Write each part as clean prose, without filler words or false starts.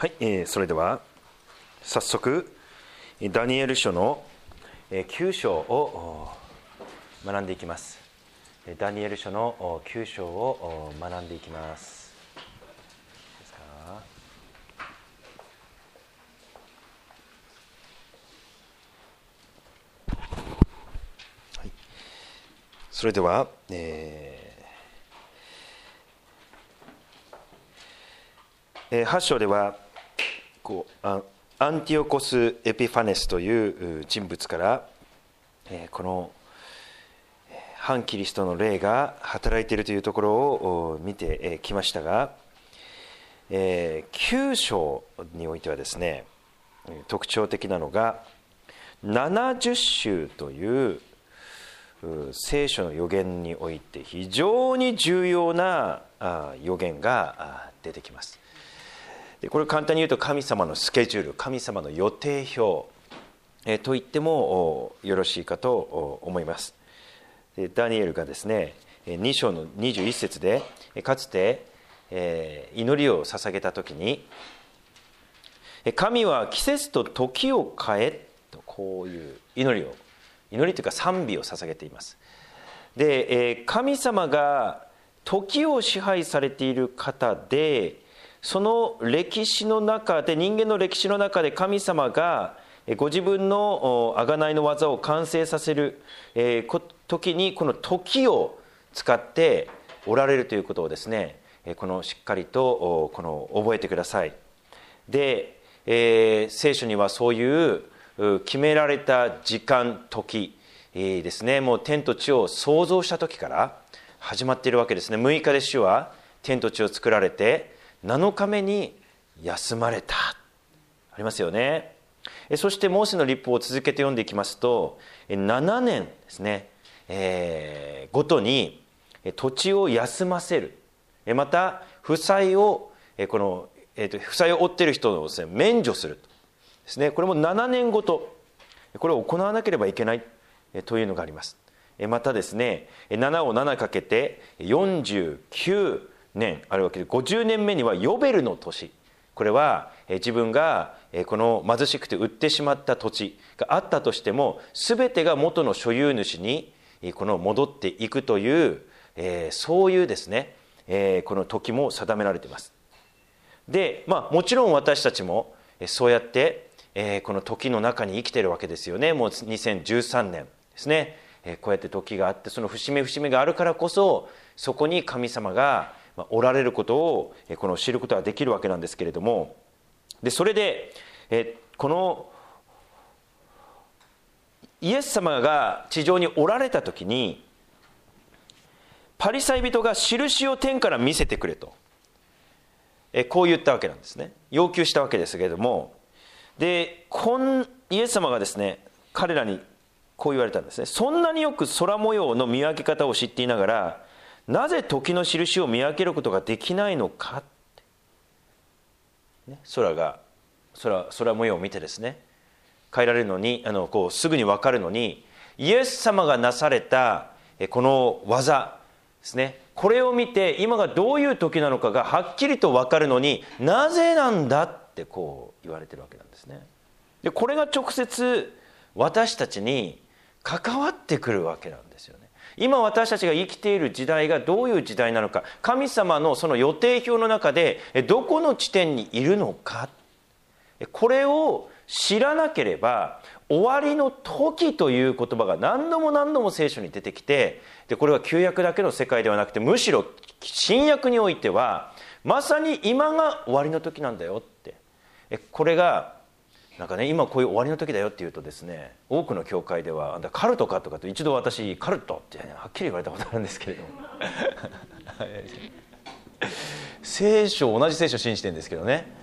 はい、それでは早速ダニエル書の9章を学んでいきます。ダニエル書の9章を学んでいきます。ですか？はい、それでは、8章ではアンティオコス・エピファネスという人物から、この反キリストの霊が働いているというところを見てきましたが、9章においてはですね、特徴的なのが70週という聖書の預言において非常に重要な預言が出てきます。これを簡単に言うと神様のスケジュール、神様の予定表と言ってもよろしいかと思います。ダニエルがですね、2章の21節でかつて祈りを捧げた時に、神は季節と時を変えと、こういう祈りというか賛美を捧げています。で、神様が時を支配されている方で、その歴史の中で、人間の歴史の中で神様がご自分の贖いの技を完成させる時に、この時を使っておられるということをですね、しっかりと覚えてください。で、聖書にはそういう決められた時間、時ですね、もう天と地を創造した時から始まっているわけですね。6日で主は天と地を作られて、7日目に休まれた、ありますよね。そしてモーセの律法を続けて読んでいきますと、7年ですね、ごとに土地を休ませる、また負債を負債を負っている人をですね、免除するですね。これも7年ごとこれを行わなければいけないというのがあります。またですね、7を7かけて49年あるわけで、50年目にはヨベルの年、これは自分がこの貧しくて売ってしまった土地があったとしても、全てが元の所有主に戻っていくという、そういうですね、この時も定められています。で、もちろん私たちもそうやってこの時の中に生きているわけですよね。もう2013年ですね、こうやって時があって、その節目節目があるからこそ、そこに神様がおられることを知ることができるわけなんですけれども、でそれでこのイエス様が地上におられた時に、パリサイ人が印を天から見せてくれとこう言ったわけなんですね。要求したわけですけれども、でイエス様がですね、彼らにこう言われたんですね。そんなによく空模様の見分け方を知っていながら、なぜ時の印を見分けることができないのかって、空模様を見てですね、変えられるのにすぐに分かるのに、イエス様がなされたこの技ですね、これを見て今がどういう時なのかがはっきりと分かるのに、なぜなんだってこう言われてるわけなんですね。でこれが直接私たちに関わってくるわけなんですよね。今私たちが生きている時代がどういう時代なのか、神様のその予定表の中でどこの地点にいるのか、これを知らなければ、終わりの時という言葉が何度も何度も聖書に出てきて、でこれは旧約だけの世界ではなくて、むしろ新約においてはまさに今が終わりの時なんだよって、これがなんかね、今こういう終わりの時だよって言うとですね、多くの教会ではあんたカルトかとかと、一度私カルトって、ね、はっきり言われたことあるんですけれども聖書、同じ聖書を信じてるんですけどね、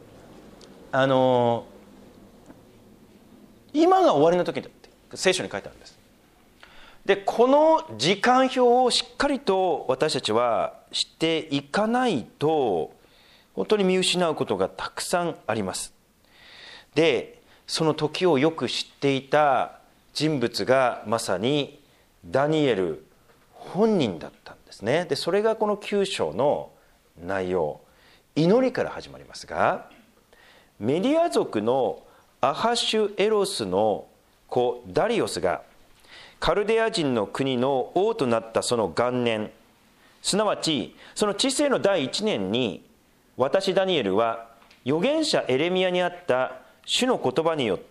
今が終わりの時だって聖書に書いてあるんです。でこの時間表をしっかりと私たちは知っていかないと、本当に見失うことがたくさんあります。でその時をよく知っていた人物がまさにダニエル本人だったんですね。でそれがこの9章の内容、祈りから始まりますが、 メディア族のアハシュエロスの子ダリオスがカルデア人の国の王となったその元年、すなわちその治世の第1年に、私ダニエルは預言者エレミヤにあった主の言葉によって、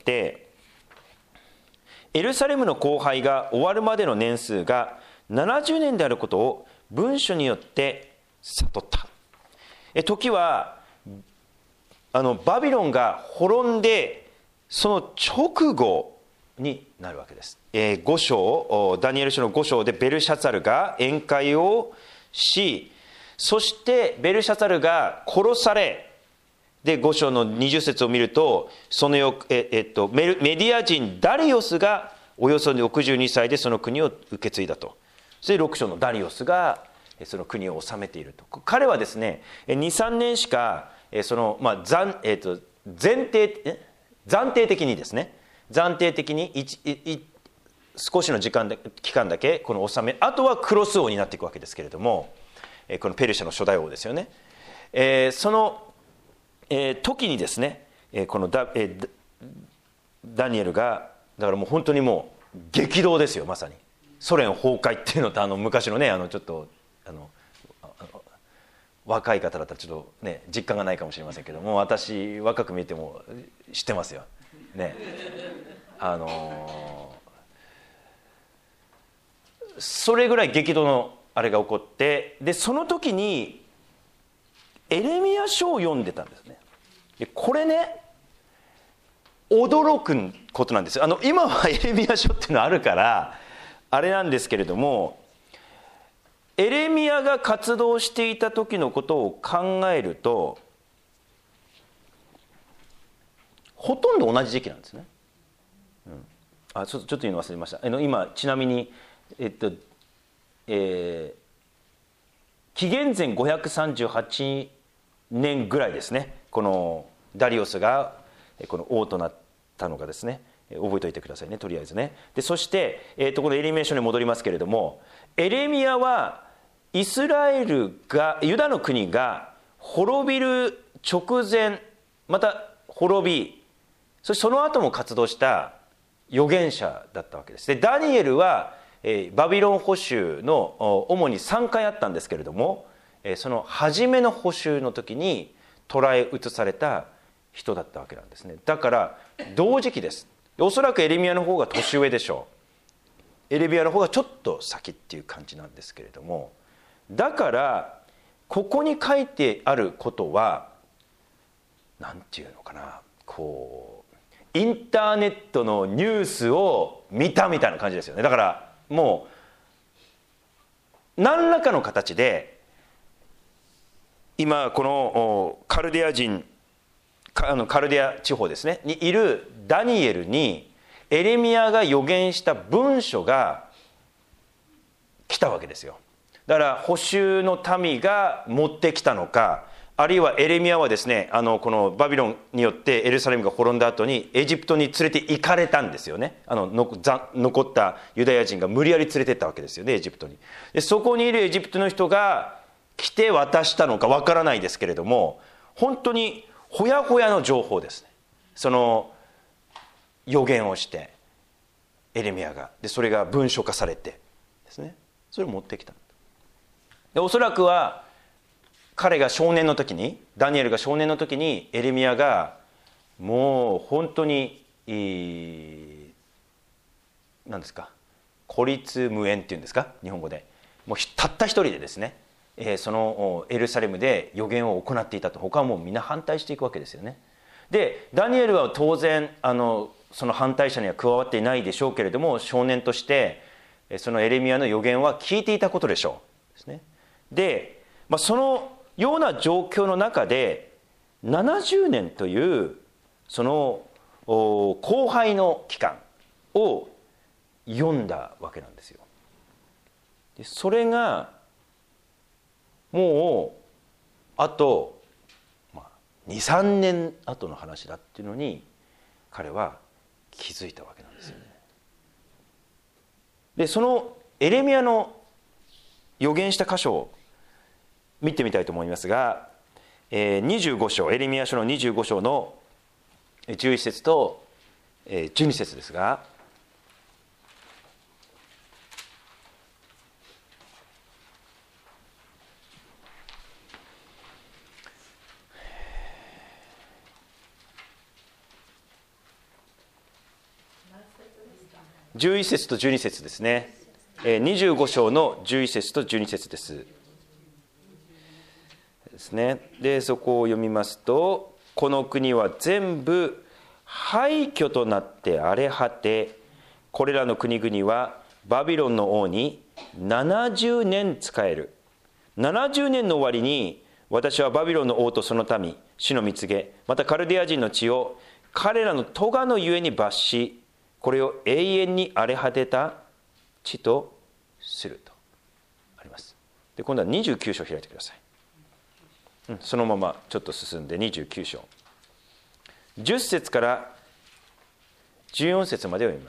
エルサレムの荒廃が終わるまでの年数が70年であることを文書によって悟った。時はバビロンが滅んでその直後になるわけです。5章、ダニエル書の5章でベルシャツァルが宴会をし、そしてベルシャツァルが殺され、で5章の20節を見ると、そのメディア人ダリオスがおよそ62歳でその国を受け継いだと。そして6章のダリオスがその国を治めていると。彼はですね 2,3 年しか暫定的にですね、暫定的に少しの期間だけこの治め、あとはクロス王になっていくわけですけれども、このペルシャの初代王ですよね。その時にですね、このダニエルが、だからもう本当にもう激動ですよ。まさにソ連崩壊っていうのと、昔のね、ちょっと若い方だったらちょっとね実感がないかもしれませんけども、私若く見えても知ってますよね。それぐらい激動のあれが起こって、でその時にエレミヤ書を読んでたんですね。でこれね、驚くことなんですよ。今はエレミヤ書っていうのあるからあれなんですけれども、エレミヤが活動していた時のことを考えると、ほとんど同じ時期なんですね。ちょっと言うの忘れました。今ちなみに紀元前538年ぐらいですね、このダリオスがこの王となったのがですね、覚えておいてくださいね、とりあえずね。でそして、このエレミヤ書に戻りますけれども、エレミヤはイスラエルが、ユダの国が滅びる直前、また滅び、そしてその後も活動した預言者だったわけです。でダニエルはバビロン捕囚の主に3回あったんですけれども、その初めの捕囚の時に捕らえ移された人だったわけなんですね。だから同時期です。おそらくエレミヤの方が年上でしょう。エレミヤの方がちょっと先っていう感じなんですけれども、だからここに書いてあることはなんていうのかな、こうインターネットのニュースを見たみたいな感じですよね。だからもう何らかの形で今このカルデア地方ですねにいるダニエルにエレミヤが預言した文書が来たわけですよ。だから捕囚の民が持ってきたのか、あるいはエレミヤはですね、このバビロンによってエルサレムが滅んだ後にエジプトに連れて行かれたんですよね。残ったユダヤ人が無理やり連れてったわけですよね、エジプトに。でそこにいるエジプトの人が来て渡したのかわからないですけれども、本当にほやほやの情報ですね。その預言をしてエレミヤが、でそれが文書化されてですね、それを持ってきた。でおそらくは彼が少年の時に、ダニエルが少年の時にエレミヤがもう本当に何ですか、孤立無縁っていうんですか、日本語でもうたった一人でですね、そのエルサレムで預言を行っていたと。他はもうみんな反対していくわけですよね。でダニエルは当然その反対者には加わっていないでしょうけれども、少年としてそのエレミヤの預言は聞いていたことでしょうですね。で、そのような状況の中で70年というその荒廃の期間を読んだわけなんですよ。でそれがもうあと 2,3 年後の話だっていうのに彼は気づいたわけなんですよね。でそのエレミヤの預言した箇所を見てみたいと思いますが、25章、エレミヤ書の25章の 11節と12節ですが、11節と12節ですね。25章の11節と12節ですね。でそこを読みますと、この国は全部廃墟となって荒れ果て、これらの国々はバビロンの王に70年仕える。70年の終わりに、私はバビロンの王とその民、主の蜜げ、またカルデア人の地を彼らの咎のゆえに罰し、これを永遠に荒れ果てた地とするとあります。で今度は29章開いてください。そのままちょっと進んで29章10節から14節までを読みます。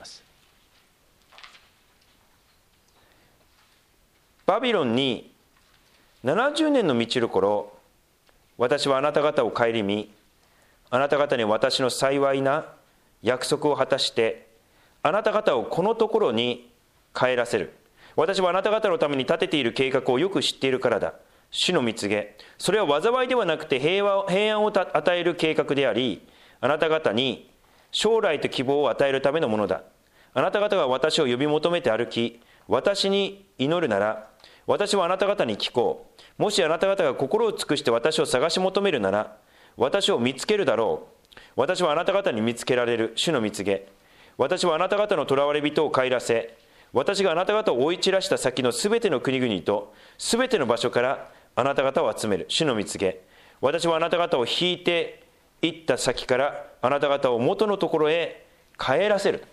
バビロンに70年の満ちる頃、私はあなた方を顧み、あなた方に私の幸いな約束を果たして、あなた方をこのところに帰らせる。私はあなた方のために立てている計画をよく知っているからだ。主の蜜げ、それは災いではなくて平安を与える計画であり、あなた方に将来と希望を与えるためのものだ。あなた方が私を呼び求めて歩き、私に祈るなら、私はあなた方に聞こう。もしあなた方が心を尽くして私を探し求めるなら、私を見つけるだろう。私はあなた方に見つけられる。主の蜜げ、私はあなた方の囚われ人を帰らせ、私があなた方を追い散らした先のすべての国々とすべての場所からあなた方を集める。主の蜜げ、私はあなた方を引いて行った先からあなた方を元のところへ帰らせる。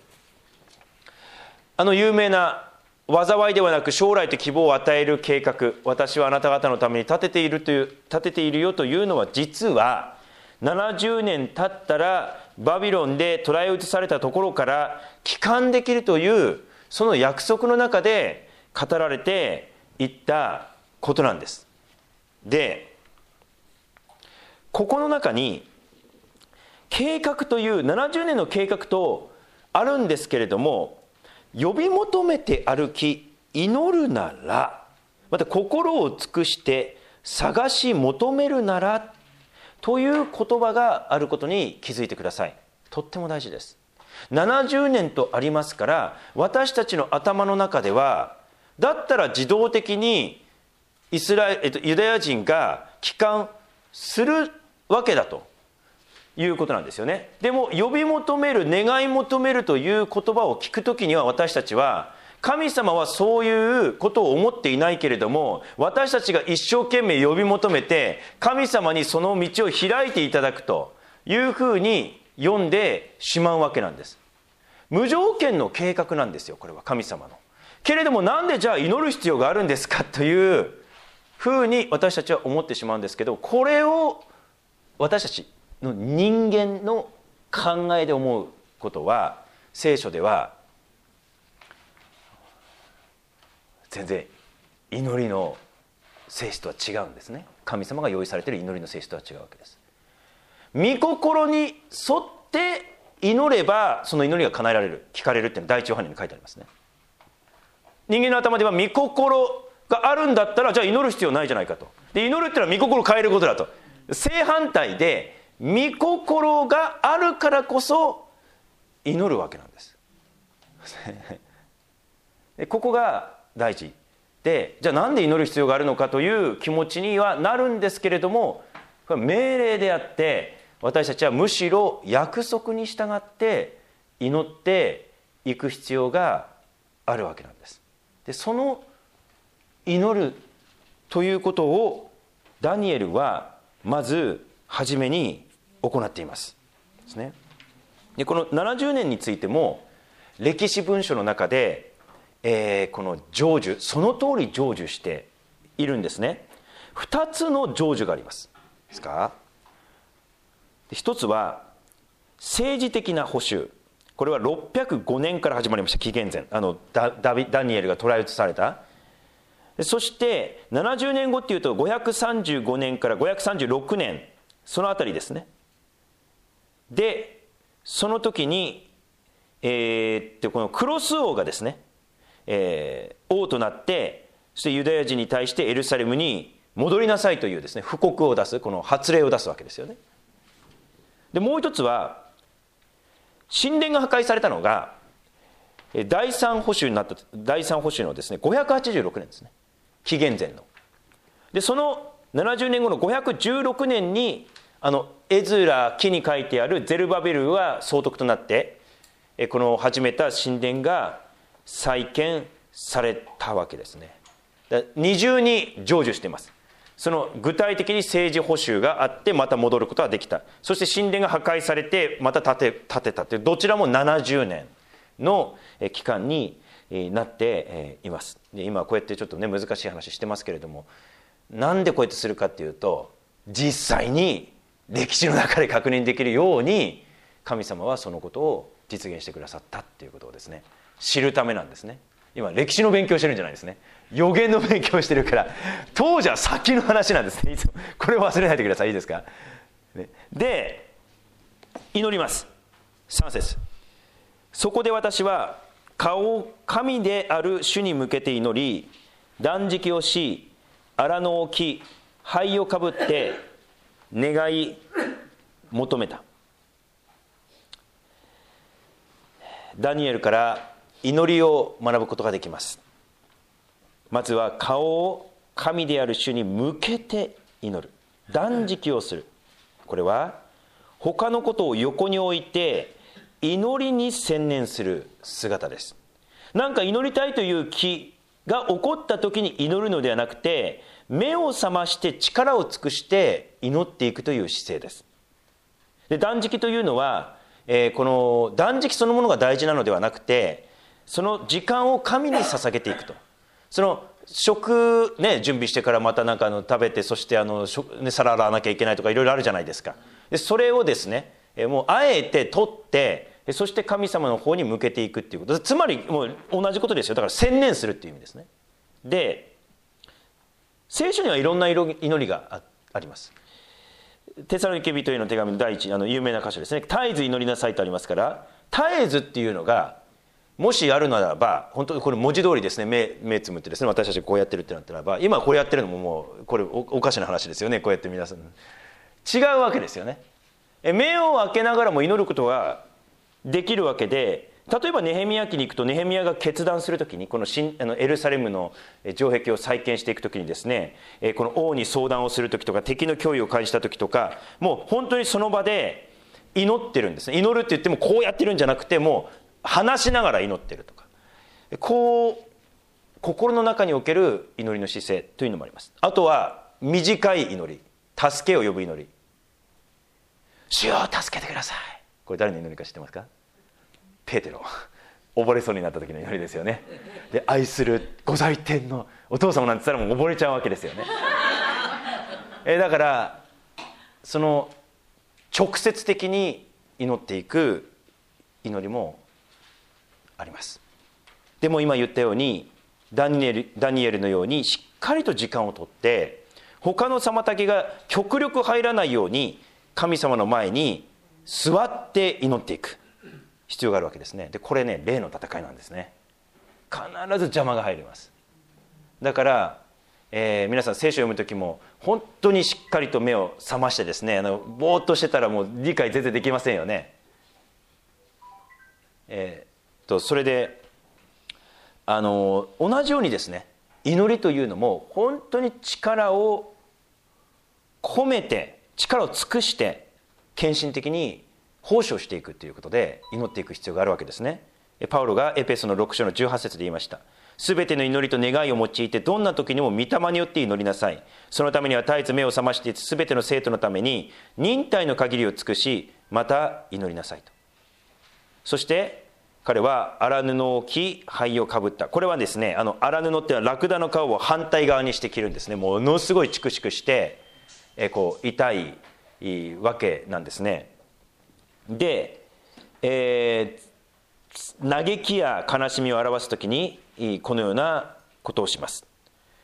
有名な災いではなく将来と希望を与える計画、私はあなた方のために立てているよというのは、実は70年経ったらバビロンで捕らえ移されたところから帰還できるというその約束の中で語られていったことなんです。でここの中に計画という70年の計画とあるんですけれども、呼び求めて歩き祈るなら、また心を尽くして探し求めるならという言葉があることに気づいてください。とっても大事です。70年とありますから、私たちの頭の中ではだったら自動的にユダヤ人が帰還するわけだということなんですよね。でも呼び求める、願い求めるという言葉を聞くときには、私たちは神様はそういうことを思っていないけれども、私たちが一生懸命呼び求めて神様にその道を開いていただくというふうに読んでしまうわけなんです。無条件の計画なんですよ、これは神様の。けれどもなんでじゃあ祈る必要があるんですかというふうに私たちは思ってしまうんですけど、これを私たちの人間の考えで思うことは、聖書では全然祈りの性質とは違うんですね。神様が用意されている祈りの性質とは違うわけです。御心に沿って祈ればその祈りが叶えられる、聞かれるっていうのは第一ヨハネに書いてありますね。人間の頭では御心があるんだったらじゃあ祈る必要ないじゃないかと。で祈るっていうのは御心を変えることだと。正反対で、御心があるからこそ祈るわけなんですでここが大事で、じゃあなんで祈る必要があるのかという気持ちにはなるんですけれども、これは命令であって、私たちはむしろ約束に従って祈っていく必要があるわけなんです。でその祈るということをダニエルはまず初めに行っていますですね。でこの70年についても歴史文書の中で、この成就、その通り成就しているんですね。2つの成就がありますですか。一つは政治的な補修、これは605年から始まりました。紀元前、ダニエルが捕らえ移された。そして70年後っていうと535年から536年、そのあたりですね。でその時に、このクロス王がですね、王となって、そしてユダヤ人に対してエルサレムに戻りなさいというですね、布告を出す、この発令を出すわけですよね。でもう一つは、神殿が破壊されたのが第三保守のですね586年ですね、紀元前の。でその70年後の516年にエズラ記に書いてあるゼルバベルは総督となってこの始めた神殿が再建されたわけですね。二重に成就しています。その具体的に政治保守があってまた戻ることができた。そして神殿が破壊されてまた建てたという、どちらも70年の期間になっています。で今こうやってちょっとね難しい話してますけれども、なんでこうやってするかっていうと、実際に歴史の中で確認できるように神様はそのことを実現してくださったっていうことをですね知るためなんですね。今歴史の勉強してるんじゃないですね、予言の勉強してるから、当時は先の話なんですね。いつもこれを忘れないでください。いいですか。で祈ります。3節、そこで私は顔を神である主に向けて祈り、断食をし、荒野を着、灰をかぶって願い求めた。ダニエルから祈りを学ぶことができます。まずは顔を神である主に向けて祈る、断食をする。これは他のことを横に置いて祈りに専念する姿です。なんか祈りたいという気が起こった時に祈るのではなくて、目を覚まして力を尽くして祈っていくという姿勢です。で断食というのは、この断食そのものが大事なのではなくて、その時間を神に捧げていくと。その食ね、準備してからまたなんか食べて、そして皿洗わなきゃいけないとかいろいろあるじゃないですか。でそれをですね、もうあえて取って、そして神様の方に向けていくっていうこと。つまりもう同じことですよ。だから専念するっていう意味ですね。で聖書にはいろんな祈りがあります。テサロニケ人への手紙の第一有名な箇所ですね。絶えず祈りなさいとありますから、絶えずっていうのがもしあるならば、本当にこれ文字通りですね、目つむってですね、私たちこうやってるってなったらば、今これやってるのももうこれ おかしな話ですよね。こうやって皆さん違うわけですよね。目を開けながらも祈ることができるわけで、例えばネヘミヤ記に行くと、ネヘミヤが決断するときに、このエルサレムの城壁を再建していくときにですね、この王に相談をするときとか、敵の脅威を感じたときとか、もう本当にその場で祈ってるんですね。祈るって言ってもこうやってるんじゃなくて、もう話しながら祈ってるとか、こう心の中における祈りの姿勢というのもあります。あとは短い祈り、助けを呼ぶ祈り。主よ助けてください。これ誰の祈りか知ってますか？ペテロ、溺れそうになった時の祈りですよね。で愛する御在天のお父様なんて言ったらもう溺れちゃうわけですよね。だからその直接的に祈っていく祈りもあります。でも今言ったようにダニエルのようにしっかりと時間をとって、他の妨げが極力入らないように神様の前に座って祈っていく必要があるわけですね。でこれね、霊の戦いなんですね。必ず邪魔が入ります。だから、皆さん聖書を読む時も本当にしっかりと目を覚ましてですね、ぼーっとしてたらもう理解全然できませんよね。それで同じようにですね、祈りというのも本当に力を込めて、力を尽くして献身的に奉仕をしていくということで祈っていく必要があるわけですね。パウロがエペソの6章の18節で言いました。すべての祈りと願いを用いて、どんな時にも御霊によって祈りなさい。そのためには絶えず目を覚まして、すべての生徒のために忍耐の限りを尽くし、また祈りなさいと。そして彼は荒布を着、灰をかぶった。これはですね、荒布っていうのはラクダの皮を反対側にして着るんですね。ものすごいチクチクしてこう痛いわけなんですね。で、嘆きや悲しみを表すときにこのようなことをします。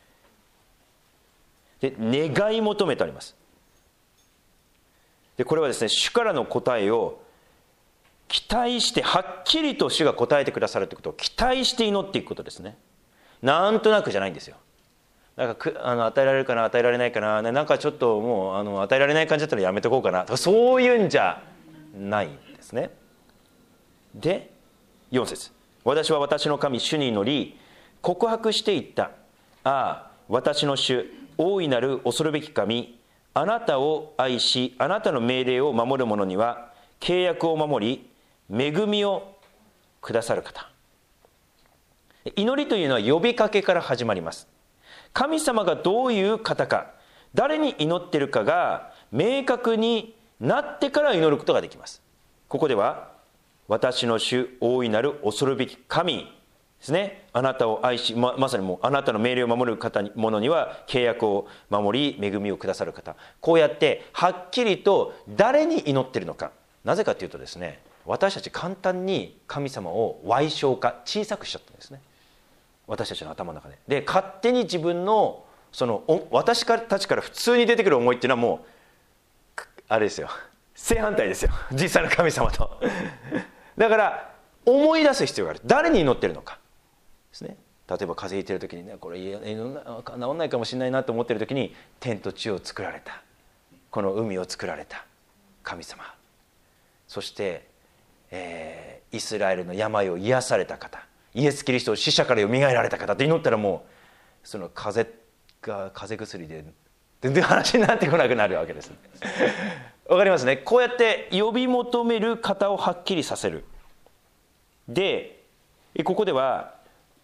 で願い求めてあります。でこれはですね、主からの答えを期待してはっきりと主が答えてくださるということを期待して祈っていくことですね。なんとなくじゃないんですよ。なんか与えられるかな与えられないかな、なんかちょっともう与えられない感じだったらやめとこうかなとか、そういうんじゃないんですね。で4節、私は私の神主に祈り告白していった。ああ私の主、大いなる恐るべき神、あなたを愛しあなたの命令を守る者には契約を守り恵みをくださる方。祈りというのは呼びかけから始まります。神様がどういう方か、誰に祈っているかが明確になってから祈ることができます。ここでは私の主、大いなる恐るべき神ですね。あなたを愛し、まさにもうあなたの命令を守る者には契約を守り恵みをくださる方。こうやってはっきりと誰に祈っているのか。なぜかというとですね、私たち簡単に神様を矮小化、小さくしちゃったんですね、私たちの頭の中で。で勝手に自分の私たちから普通に出てくる思いっていうのはもうあれですよ、正反対ですよ、実際の神様とだから思い出す必要がある。誰に祈ってるのかですね。例えば風邪ひいてる時にね、これ治んないかもしれないなと思ってる時に、天と地を作られた、この海を作られた神様、そして、イスラエルの病を癒された方、イエス・キリストを死者からよみがえられた方って祈ったら、もうその風邪薬で全然話になってこなくなるわけですねわかりますね。こうやって呼び求める方をはっきりさせる。でここでは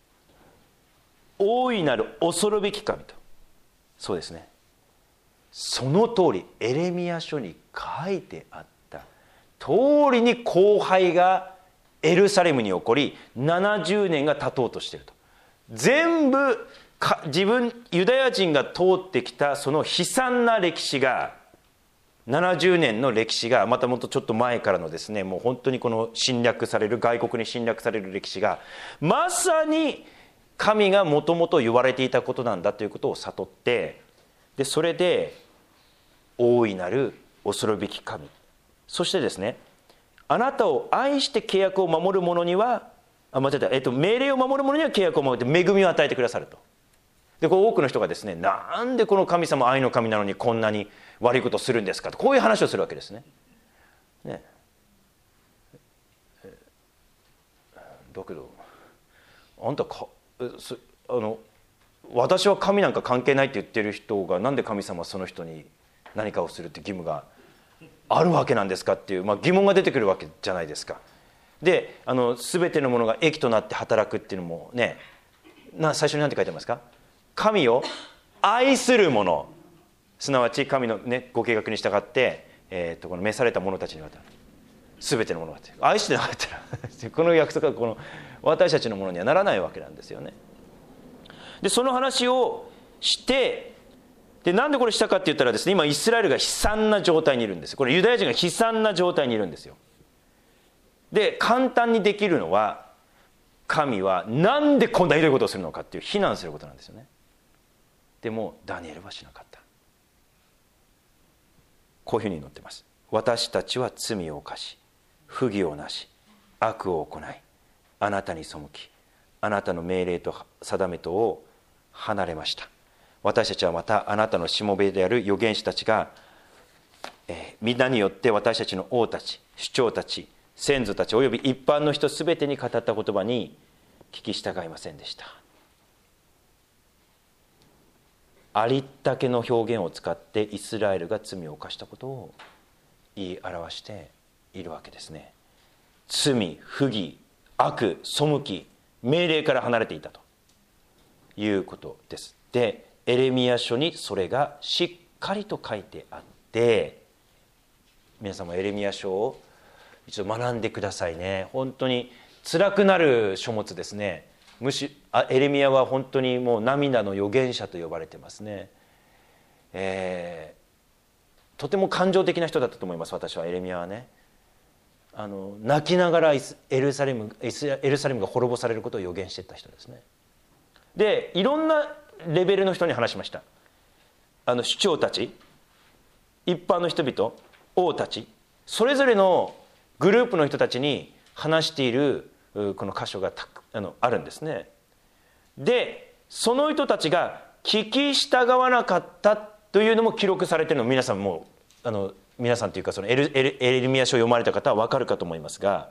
大いなる恐るべき神と、そうですね、その通りエレミヤ書に書いてあった通りに荒廃がエルサレムに起こり70年が経とうとしていると。全部ユダヤ人が通ってきたその悲惨な歴史が、70年の歴史が、またもっとちょっと前からのですね、もう本当にこの侵略される、外国に侵略される歴史がまさに神がもともと言われていたことなんだということを悟って、でそれで大いなる恐るべき神、そしてですね、あなたを愛して契約を守る者には命令を守る者には契約を守って恵みを与えてくださると。で多くの人がですね、なんでこの神様愛の神なのにこんなに悪いことをするんですかと、こういう話をするわけですね。だけどあんた私は神なんか関係ないって言ってる人が、なんで神様はその人に何かをするって義務があるわけなんですかっていう、疑問が出てくるわけじゃないですか。で全てのものが益となって働くっていうのもね、最初に何て書いてますか。神を愛する者、すなわち神の、ご計画に従って、この召された者たちには全てのものが愛してなかったらこの約束はこの私たちのものにはならないわけなんですよね。でその話をして、でなんでこれしたかって言ったらですね、今イスラエルが悲惨な状態にいるんです。これユダヤ人が悲惨な状態にいるんですよ。で簡単にできるのは、神はなんでこんなひどいことをするのかっていう非難することなんですよね。でもダニエルはしなかった。こういうふうに祈ってます。私たちは罪を犯し不義をなし悪を行い、あなたに背きあなたの命令と定めとを離れました。私たちはまたあなたのしもべである預言者たちが、皆によって私たちの王たち、首長たち、先祖たちおよび一般の人すべてに語った言葉に聞き従いませんでした。ありったけの表現を使ってイスラエルが罪を犯したことを言い表しているわけですね。罪、不義、悪、背き、命令から離れていたということです。でエレミヤ書にそれがしっかりと書いてあって、皆さんもエレミヤ書を一度学んでくださいね。本当に辛くなる書物ですね。エレミヤは本当にもう涙の預言者と呼ばれてますね。とても感情的な人だったと思います。私はエレミヤはね、泣きながらエルサレムが滅ぼされることを予言していった人ですね。でいろんなレベルの人に話しました。首長たち、一般の人々、王たち、それぞれのグループの人たちに話しているこの箇所があるんですね。でその人たちが聞き従わなかったというのも記録されているのを皆さんも皆さんというかそのエレミヤ書を読まれた方は分かるかと思いますが、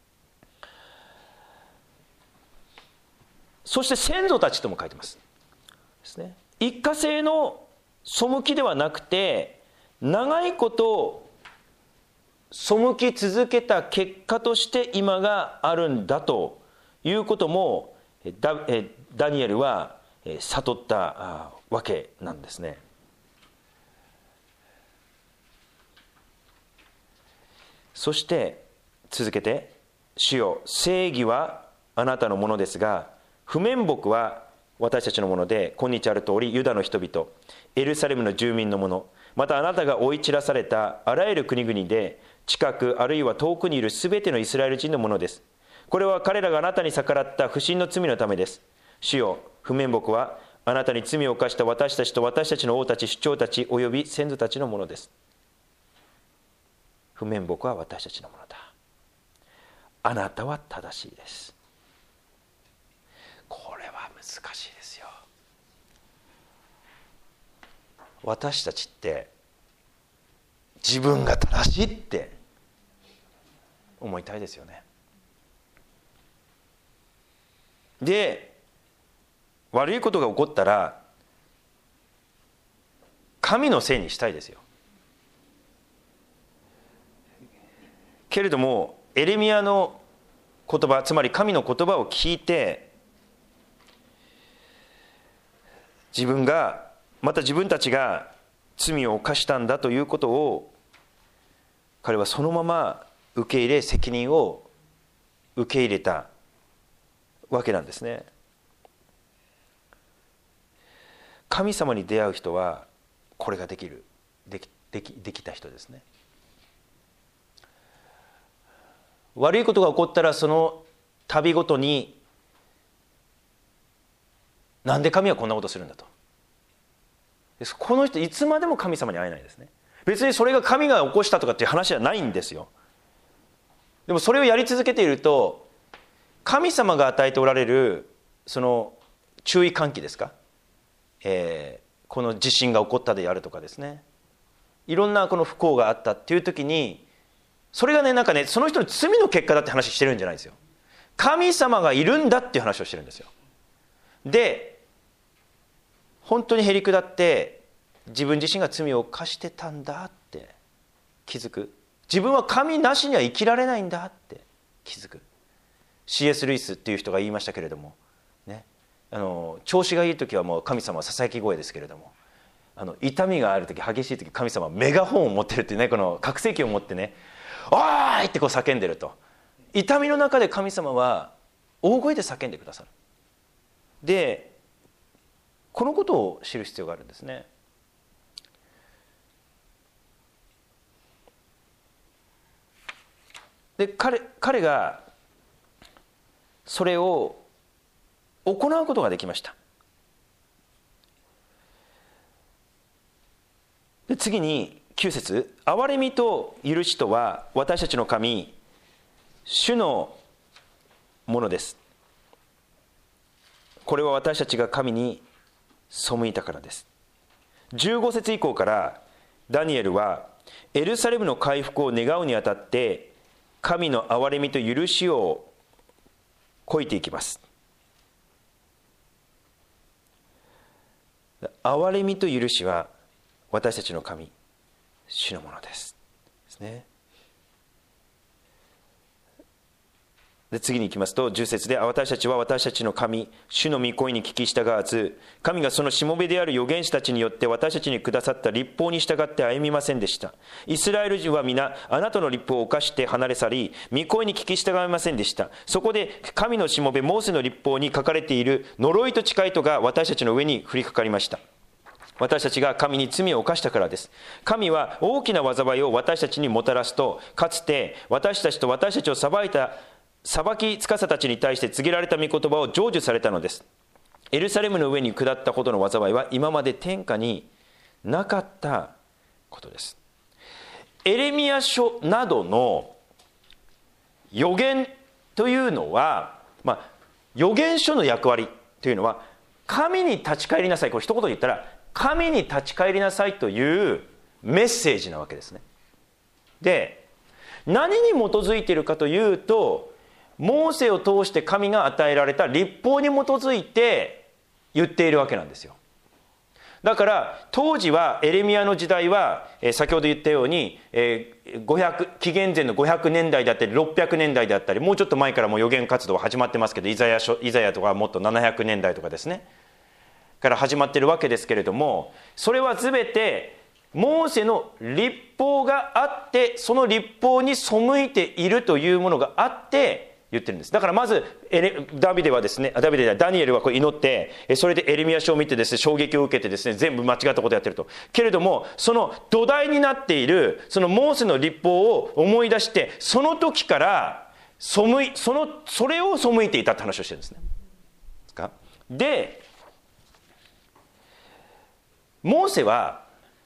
そして先祖たちとも書いてますですね。一過性の背きではなくて、長いこと背き続けた結果として今があるんだということもダニエルは悟ったわけなんですね。そして続けて、主よ、正義はあなたのものですが、不面目は私たちのもので、今日ある通りユダの人々、エルサレムの住民のもの、またあなたが追い散らされたあらゆる国々で近くあるいは遠くにいるすべてのイスラエル人のものです。これは彼らがあなたに逆らった不信の罪のためです。主よ、不面目はあなたに罪を犯した私たちと私たちの王たち、首長たちおよび先祖たちのものです。不面目は私たちのものだ。あなたは正しいです。これは難しいですよ。私たちって自分が正しいって思いたいですよね。で、悪いことが起こったら神のせいにしたいですよ。けれどもエレミヤの言葉、つまり神の言葉を聞いて、自分がまた自分たちが罪を犯したんだということを彼はそのまま受け入れ、責任を受け入れたわけなんですね。神様に出会う人はこれができた人ですね。悪いことが起こったらその度ごとに、なんで神はこんなことするんだと。この人いつまでも神様に会えないですね。別にそれが神が起こしたとかっていう話じゃないんですよ。でもそれをやり続けていると、神様が与えておられるその注意喚起ですか、この地震が起こったであるとかですね、いろんなこの不幸があったっていう時に、それがね、なんかね、その人の罪の結果だって話してるんじゃないですよ。神様がいるんだっていう話をしてるんですよ。で、本当にへりくだって自分自身が罪を犯してたんだって気づく。自分は神なしには生きられないんだって気づく。C.S. ルイスっていう人が言いましたけれども、ね、調子がいい時はもう神様はささやき声ですけれども、痛みがある時、激しい時、神様はメガホンを持ってるっていうね、この拡声器を持ってね、おーいってこう叫んでると。痛みの中で神様は大声で叫んでくださる。で、このことを知る必要があるんですね。で、彼がそれを行うことができました。で、次に9節、憐れみと許しとは私たちの神主のものです。これは私たちが神に背いたからです。15節以降からダニエルはエルサレムの回復を願うにあたって神の憐れみと許しをこいていきます。憐れみと許しは私たちの神主のものですね。で、次に行きますと10節で、私たちは私たちの神主の御声に聞き従わず、神がそのしもべである預言者たちによって私たちにくださった律法に従って歩みませんでした。イスラエル人は皆あなたの律法を犯して離れ去り、御声に聞き従いませんでした。そこで神のしもべモーセの律法に書かれている呪いと誓いとが私たちの上に降りかかりました。私たちが神に罪を犯したからです。神は大きな災いを私たちにもたらすと、かつて私たちと私たちを裁き司たちに対して告げられた御言葉を成就されたのです。エルサレムの上に下ったほどの災いは今まで天下になかったことです。エレミヤ書などの預言というのは、預言書の役割というのは、神に立ち返りなさい、これ一言で言ったら神に立ち返りなさいというメッセージなわけですね。で、何に基づいているかというと、モーセを通して神が与えられた律法に基づいて言っているわけなんですよ。だから当時はエレミヤの時代は、先ほど言ったように、紀元前の500年代だったり600年代だったり、もうちょっと前からもう預言活動は始まってますけど、イザヤとかはもっと700年代とかですねから始まってるわけですけれども、それは全てモーセの律法があって、その律法に背いているというものがあって言ってるんです。だからまずダニエルはこう祈って、それでエレミヤ書を見てですね、衝撃を受けてですね、全部間違ったことをやってると。けれどもその土台になっているそのモーセの律法を思い出して、その時からそれを背いていたって話をしてるんですね。で、モーセは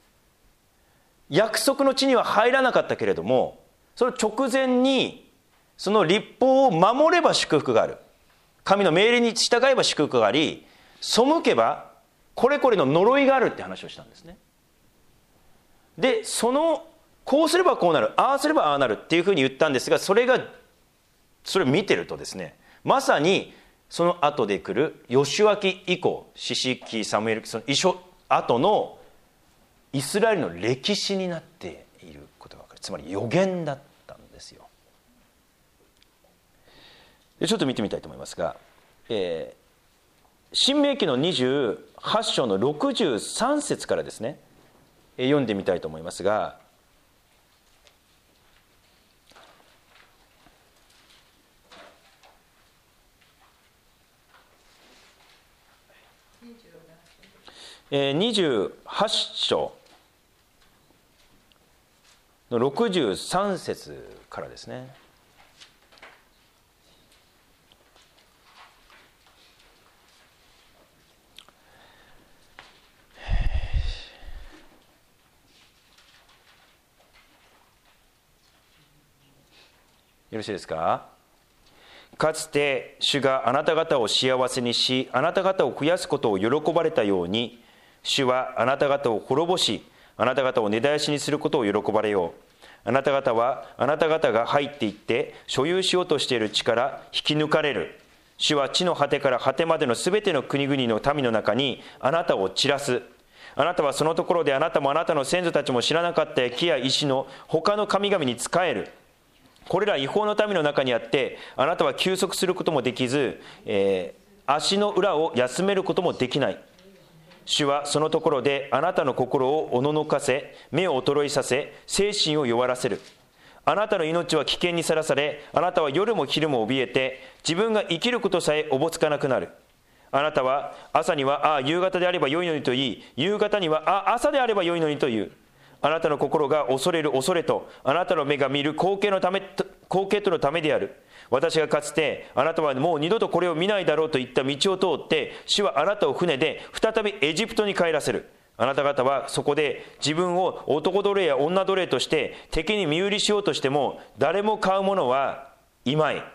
約束の地には入らなかったけれども、その直前にその律法を守れば祝福がある、神の命令に従えば祝福があり、背けばこれこれの呪いがあるって話をしたんですね。で、こうすればこうなる、ああすればああなるっていうふうに言ったんですが、それを見てるとですね、まさにその後で来るヨシュア記以降、士師記、サムエル記、その後のイスラエルの歴史になっていることが分かる。つまり預言だったんですよ。で、ちょっと見てみたいと思いますが、申命記の28章の63節からですね、読んでみたいと思いますが、28章の63節からですね。よろしいですか。かつて主があなた方を幸せにし、あなた方を増やすことを喜ばれたように、主はあなた方を滅ぼし、あなた方を根絶やしにすることを喜ばれよう。あなた方はあなた方が入っていって所有しようとしている地から引き抜かれる。主は地の果てから果てまでのすべての国々の民の中にあなたを散らす。あなたはそのところであなたもあなたの先祖たちも知らなかった木や石の他の神々に仕える。これら違法の民の中にあって、あなたは休息することもできず、足の裏を休めることもできない。主はそのところであなたの心をおののかせ、目を衰えさせ、精神を弱らせる。あなたの命は危険にさらされ、あなたは夜も昼も怯えて、自分が生きることさえおぼつかなくなる。あなたは朝には夕方であればよいのにと言い、夕方には朝であればよいのにと言う。あなたの心が恐れる恐れと、あなたの目が見る光景とのためである。私がかつてあなたはもう二度とこれを見ないだろうといった道を通って、主はあなたを船で再びエジプトに帰らせる。あなた方はそこで自分を男奴隷や女奴隷として敵に身売りしようとしても、誰も買う者はいまい。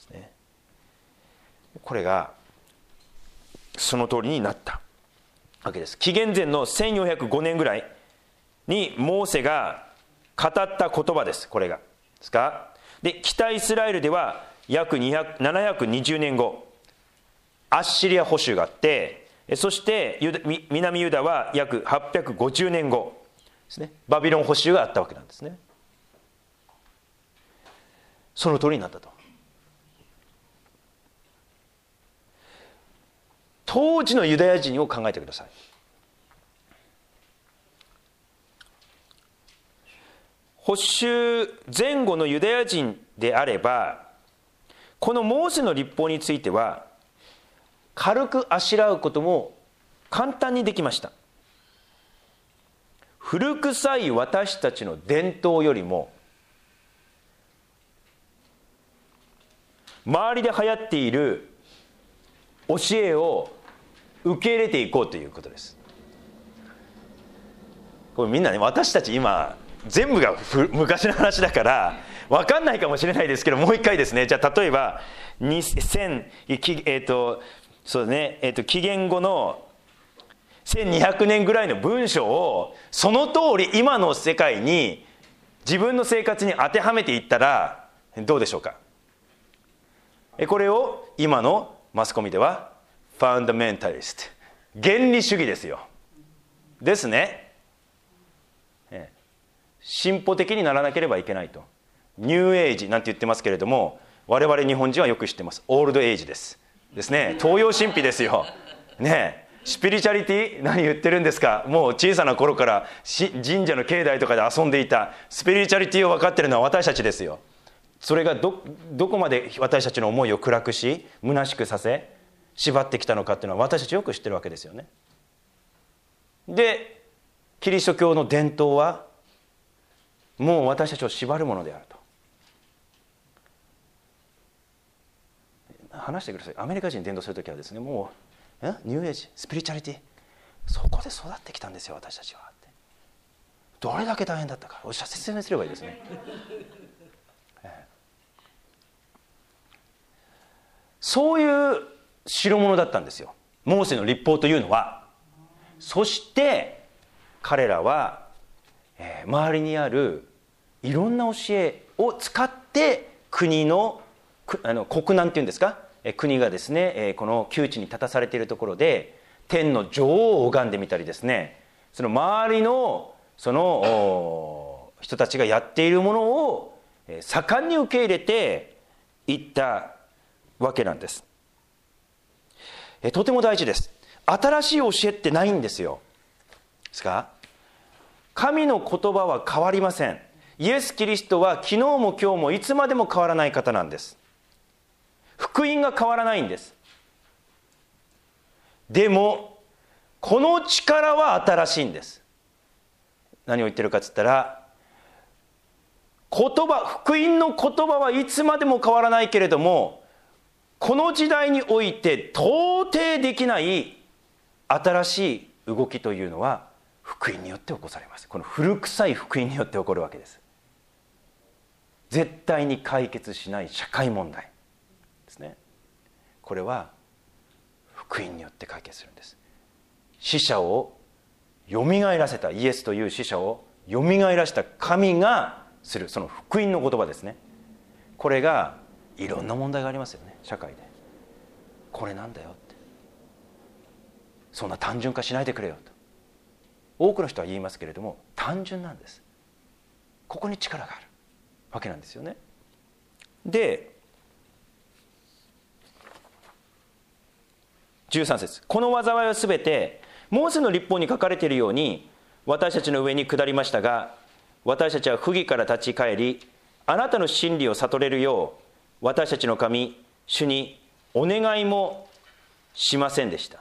これがその通りになったわけです。紀元前の1405年ぐらいにモーセが語った言葉です。これがですか。で、北イスラエルでは約720年後、アッシリア捕囚があって、そして南ユダは約850年後ですね、バビロン捕囚があったわけなんですね。その通りになったと。当時のユダヤ人を考えてください。捕囚前後のユダヤ人であれば、このモーセの律法については軽くあしらうことも簡単にできました。古臭い私たちの伝統よりも、周りで流行っている教えを受け入れていこうということです。これみんなね、私たち今全部が昔の話だから分かんないかもしれないですけど、もう一回ですね。じゃあ例えばそうね、紀元後の1200年ぐらいの文章をその通り今の世界に自分の生活に当てはめていったらどうでしょうか。これを今のマスコミではファンダメンタリスト、原理主義ですよ。ですね。進歩的にならなければいけないと。ニューエイジなんて言ってますけれども、我々日本人はよく知ってます。オールドエイジですね。東洋神秘ですよ。ねえ、スピリチュアリティ何言ってるんですか。もう小さな頃から神社の境内とかで遊んでいたスピリチュアリティを分かってるのは私たちですよ。それが どこまで私たちの思いを暗くし虚しくさせ縛ってきたのかっていうのは私たちよく知ってるわけですよね。でキリスト教の伝統はもう私たちを縛るものであると。話してください。アメリカ人に伝道するときはですね、もうニューエイジ、スピリチュアリティ、そこで育ってきたんですよ私たちはって。どれだけ大変だったか説明すればいいですね。そういう代物だったんですよ、モーセの律法というのは。そして彼らは、周りにあるいろんな教えを使って国の国難っていうんですか、国がですね、この窮地に立たされているところで天の女王を拝んでみたりですね、その周りのその人たちがやっているものを盛んに受け入れていったわけなんです。とても大事です。新しい教えってないんですよ。ですか？神の言葉は変わりません。イエス・キリストは昨日も今日もいつまでも変わらない方なんです。福音が変わらないんです。でもこの力は新しいんです。何を言ってるかっつったら、福音の言葉はいつまでも変わらないけれども、この時代において到底できない新しい動きというのは福音によって起こされます。この古臭い福音によって起こるわけです。絶対に解決しない社会問題ですね。これは福音によって解決するんです。死者をよみがえらせた、イエスという死者をよみがえらせた神がする、その福音の言葉ですね。これがいろんな問題がありますよね、社会で。これなんだよって、そんな単純化しないでくれよと多くの人は言いますけれども、単純なんです。ここに力があるわけなんですよね。で13節、この災いはすべてモーセの律法に書かれているように私たちの上に下りましたが、私たちは不義から立ち返り、あなたの真理を悟れるよう私たちの神主にお願いもしませんでした。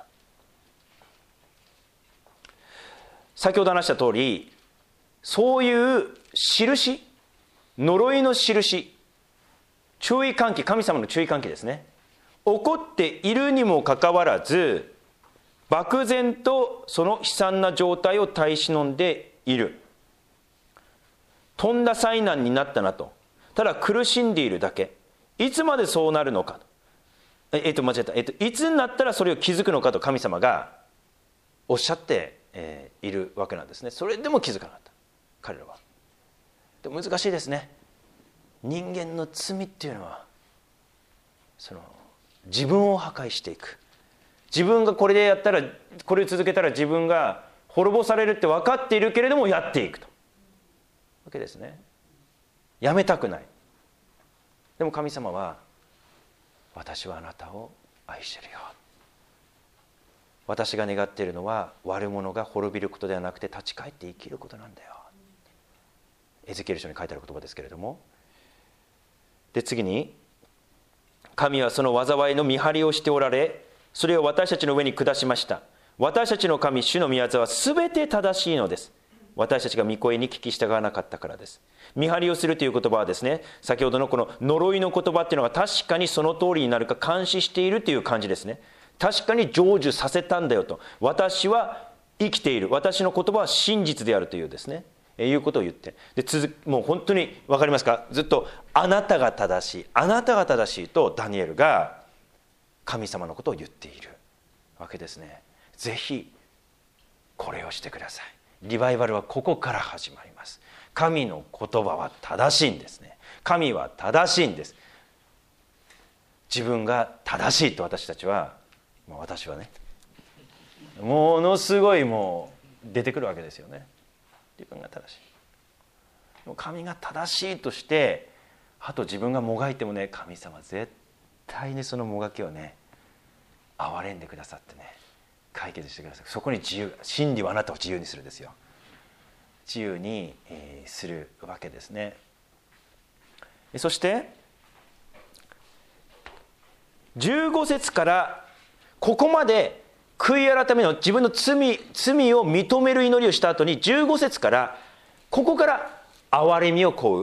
先ほど話した通り、そういう印、呪いの印、注意喚起、神様の注意喚起ですね、起こっているにもかかわらず漠然とその悲惨な状態を耐え忍んでいる。とんだ災難になったなと、ただ苦しんでいるだけ。いつまでそうなるのか、間違えた、いつになったらそれを気づくのかと神様がおっしゃっているわけなんですね。それでも気づかなかった彼らは。でも難しいですね。人間の罪っていうのはその自分を破壊していく。自分がこれでやったら、これを続けたら自分が滅ぼされるって分かっているけれどもやっていくとわけですね。やめたくない。でも神様は、私はあなたを愛してるよ。私が願っているのは悪者が滅びることではなくて立ち返って生きることなんだよ。エゼキエル書に書いてある言葉ですけれども。で次に、神はその災いの見張りをしておられ、それを私たちの上に下しました。私たちの神主の御業はすべて正しいのです。私たちが御声に聞き従わなかったからです。見張りをするという言葉はですね、先ほどのこの呪いの言葉っていうのが確かにその通りになるか監視しているという感じですね。確かに成就させたんだよと。私は生きている。私の言葉は真実であるというですね、 いうことを言って、でもう本当に分かりますか、ずっとあなたが正しい、あなたが正しいとダニエルが神様のことを言っているわけですね。ぜひこれをしてください。リバイバルはここから始まります。神の言葉は正しいんですね。神は正しいんです。自分が正しいと私たちは、私はね、ものすごいもう出てくるわけですよね。自分が正しい。神が正しいとしてあと自分がもがいてもね、神様絶対にそのもがきをね憐れんでくださってね解決してください。そこに自由、真理はあなたを自由にするですよ。自由にするわけですね。そして15節からここまで悔い改めの自分の罪を認める祈りをした後に、15節からここから憐れみを請う、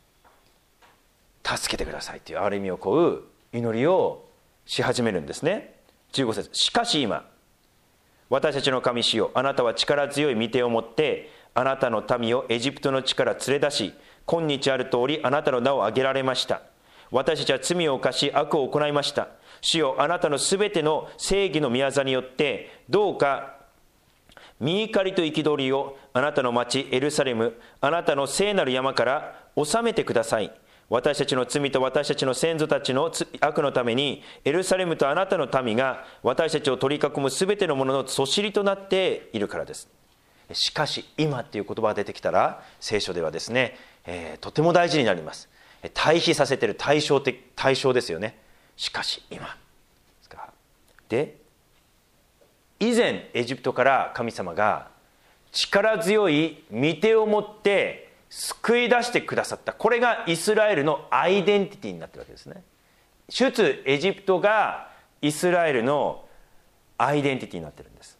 助けてくださいという憐れみを請う祈りをし始めるんですね。15節、しかし今私たちの神主よ、あなたは力強い御手を持ってあなたの民をエジプトの地から連れ出し、今日ある通りあなたの名を挙げられました。私たちは罪を犯し悪を行いました。主よ、あなたのすべての正義の御業によってどうか御怒りと憤りをあなたの町エルサレム、あなたの聖なる山から治めてください。私たちの罪と私たちの先祖たちの悪のためにエルサレムとあなたの民が私たちを取り囲むすべてのもののそしりとなっているからです。しかし今っていう言葉が出てきたら聖書ではですね、とても大事になります。対比させている対象ですよね。しかし今で、以前エジプトから神様が力強い御手を持って救い出してくださった、これがイスラエルのアイデンティティになっているわけですね。出エジプトがイスラエルのアイデンティティになっているんです。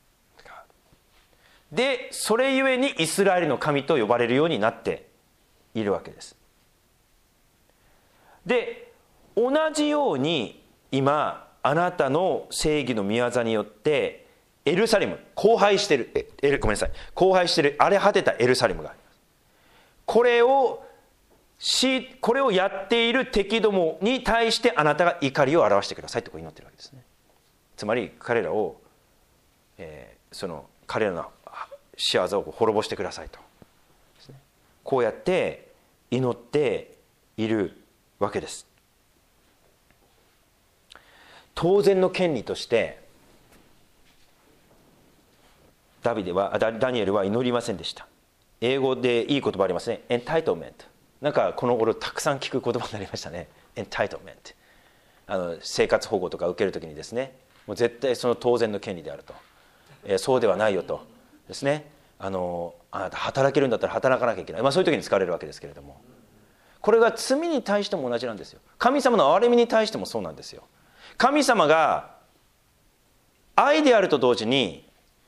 でそれゆえにイスラエルの神と呼ばれるようになっているわけです。で同じように今あなたの正義の御業によってエルサレム、荒廃している荒れ果てたエルサレムがあります。これをやっている敵どもに対してあなたが怒りを表してくださいとこう祈っているわけですね。つまり彼らを、彼らの仕業を滅ぼしてくださいと、こうやって祈っているわけです。当然の権利としてダニエルは祈りませんでした。英語でいい言葉ありますね。エンタイトルメント。なんかこの頃たくさん聞く言葉になりましたね。エンタイトルメント。生活保護とか受けるときにですね、もう絶対その当然の権利であると、そうではないよとですね、あなた働けるんだったら働かなきゃいけない、そういう時に使われるわけですけれども、これが罪に対しても同じなんですよ。神様の憐れみに対してもそうなんですよ。神様が愛であると同時に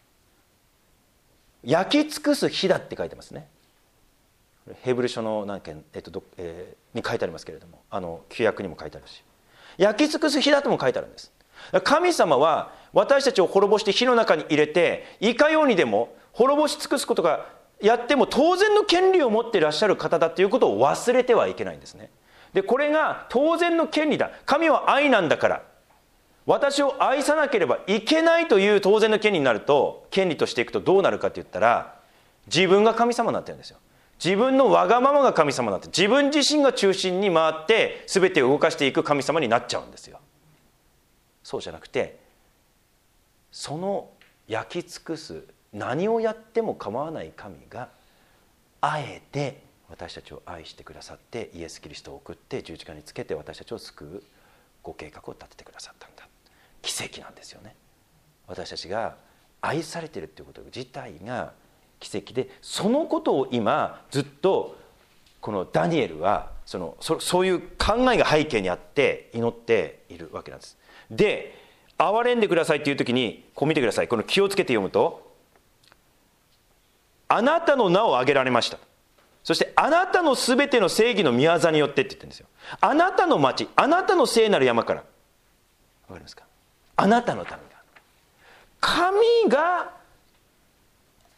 焼き尽くす火だって書いてますね。ヘブル書のに書いてありますけれども、旧約にも書いてあるし、焼き尽くす火だとも書いてあるんです。神様は私たちを滅ぼして火の中に入れて、いかようにでも滅ぼし尽くすことがやっても当然の権利を持っていらっしゃる方だということを忘れてはいけないんですね。でこれが当然の権利だ、神は愛なんだから私を愛さなければいけないという当然の権利になると、権利としていくとどうなるかといったら、自分が神様になってるんですよ。自分のわがままが神様になって、自分自身が中心に回って全てを動かしていく神様になっちゃうんですよ。そうじゃなくて、その焼き尽くす何をやっても構わない神があえて私たちを愛してくださって、イエス・キリストを送って十字架につけて私たちを救うご計画を立ててくださったんだ。奇跡なんですよね。私たちが愛されているということ自体が奇跡で、そのことを今ずっとこのダニエルはそういう考えが背景にあって祈っているわけなんです。で憐れんでくださいっていう時にこう見てください。この気をつけて読むと、あなたの名を挙げられました、そしてあなたのすべての正義の御業によってって言ってるんですよ。あなたの町、あなたの聖なる山から、わかりますか、あなたの民が、神が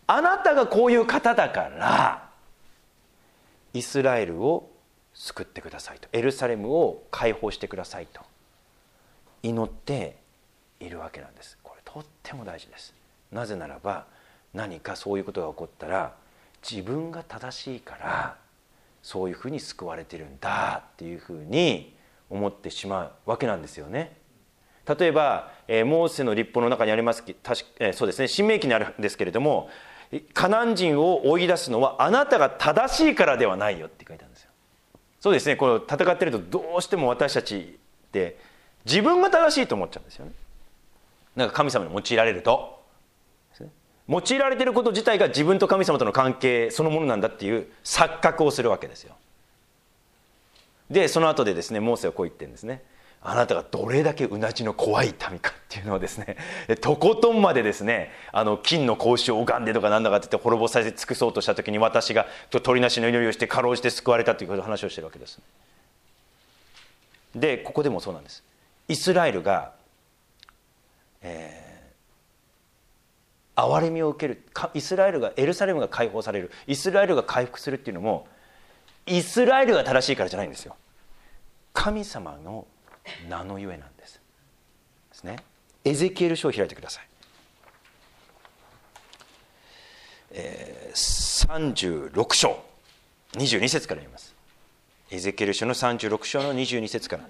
あなたがこういう方だからイスラエルを救ってくださいと、エルサレムを解放してくださいと祈っているわけなんです。これとっても大事です。なぜならば何かそういうことが起こったら自分が正しいからそういうふうに救われてるんだっていうふうに思ってしまうわけなんですよね。例えば、モーセの律法の中にありますそうですね、申命記にあるんですけれども、カナン人を追い出すのはあなたが正しいからではないよって書いてあるんですよ。そうですね、これ戦ってるとどうしても私たちって自分が正しいと思っちゃうんですよね。なんか神様に用いられると、用いられていること自体が自分と神様との関係そのものなんだっていう錯覚をするわけですよ。でその後でですね、モーセはこう言ってるんですね。あなたがどれだけうなじの怖い民かっていうのをですね、とことんまでですね、金の格子を拝んでとかなんだかって言って滅ぼさせ尽くそうとした時に私が取りなしの祈りをしてかろうじて救われたという話をしてるわけです。でここでもそうなんです。イスラエルが、憐れみを受ける、イスラエルが、エルサレムが解放される、イスラエルが回復するっていうのもイスラエルが正しいからじゃないんですよ。神様の名のゆえなんですね。エゼキエル書を開いてください。36章22節から読みます。エゼキエル書の36章の22節から。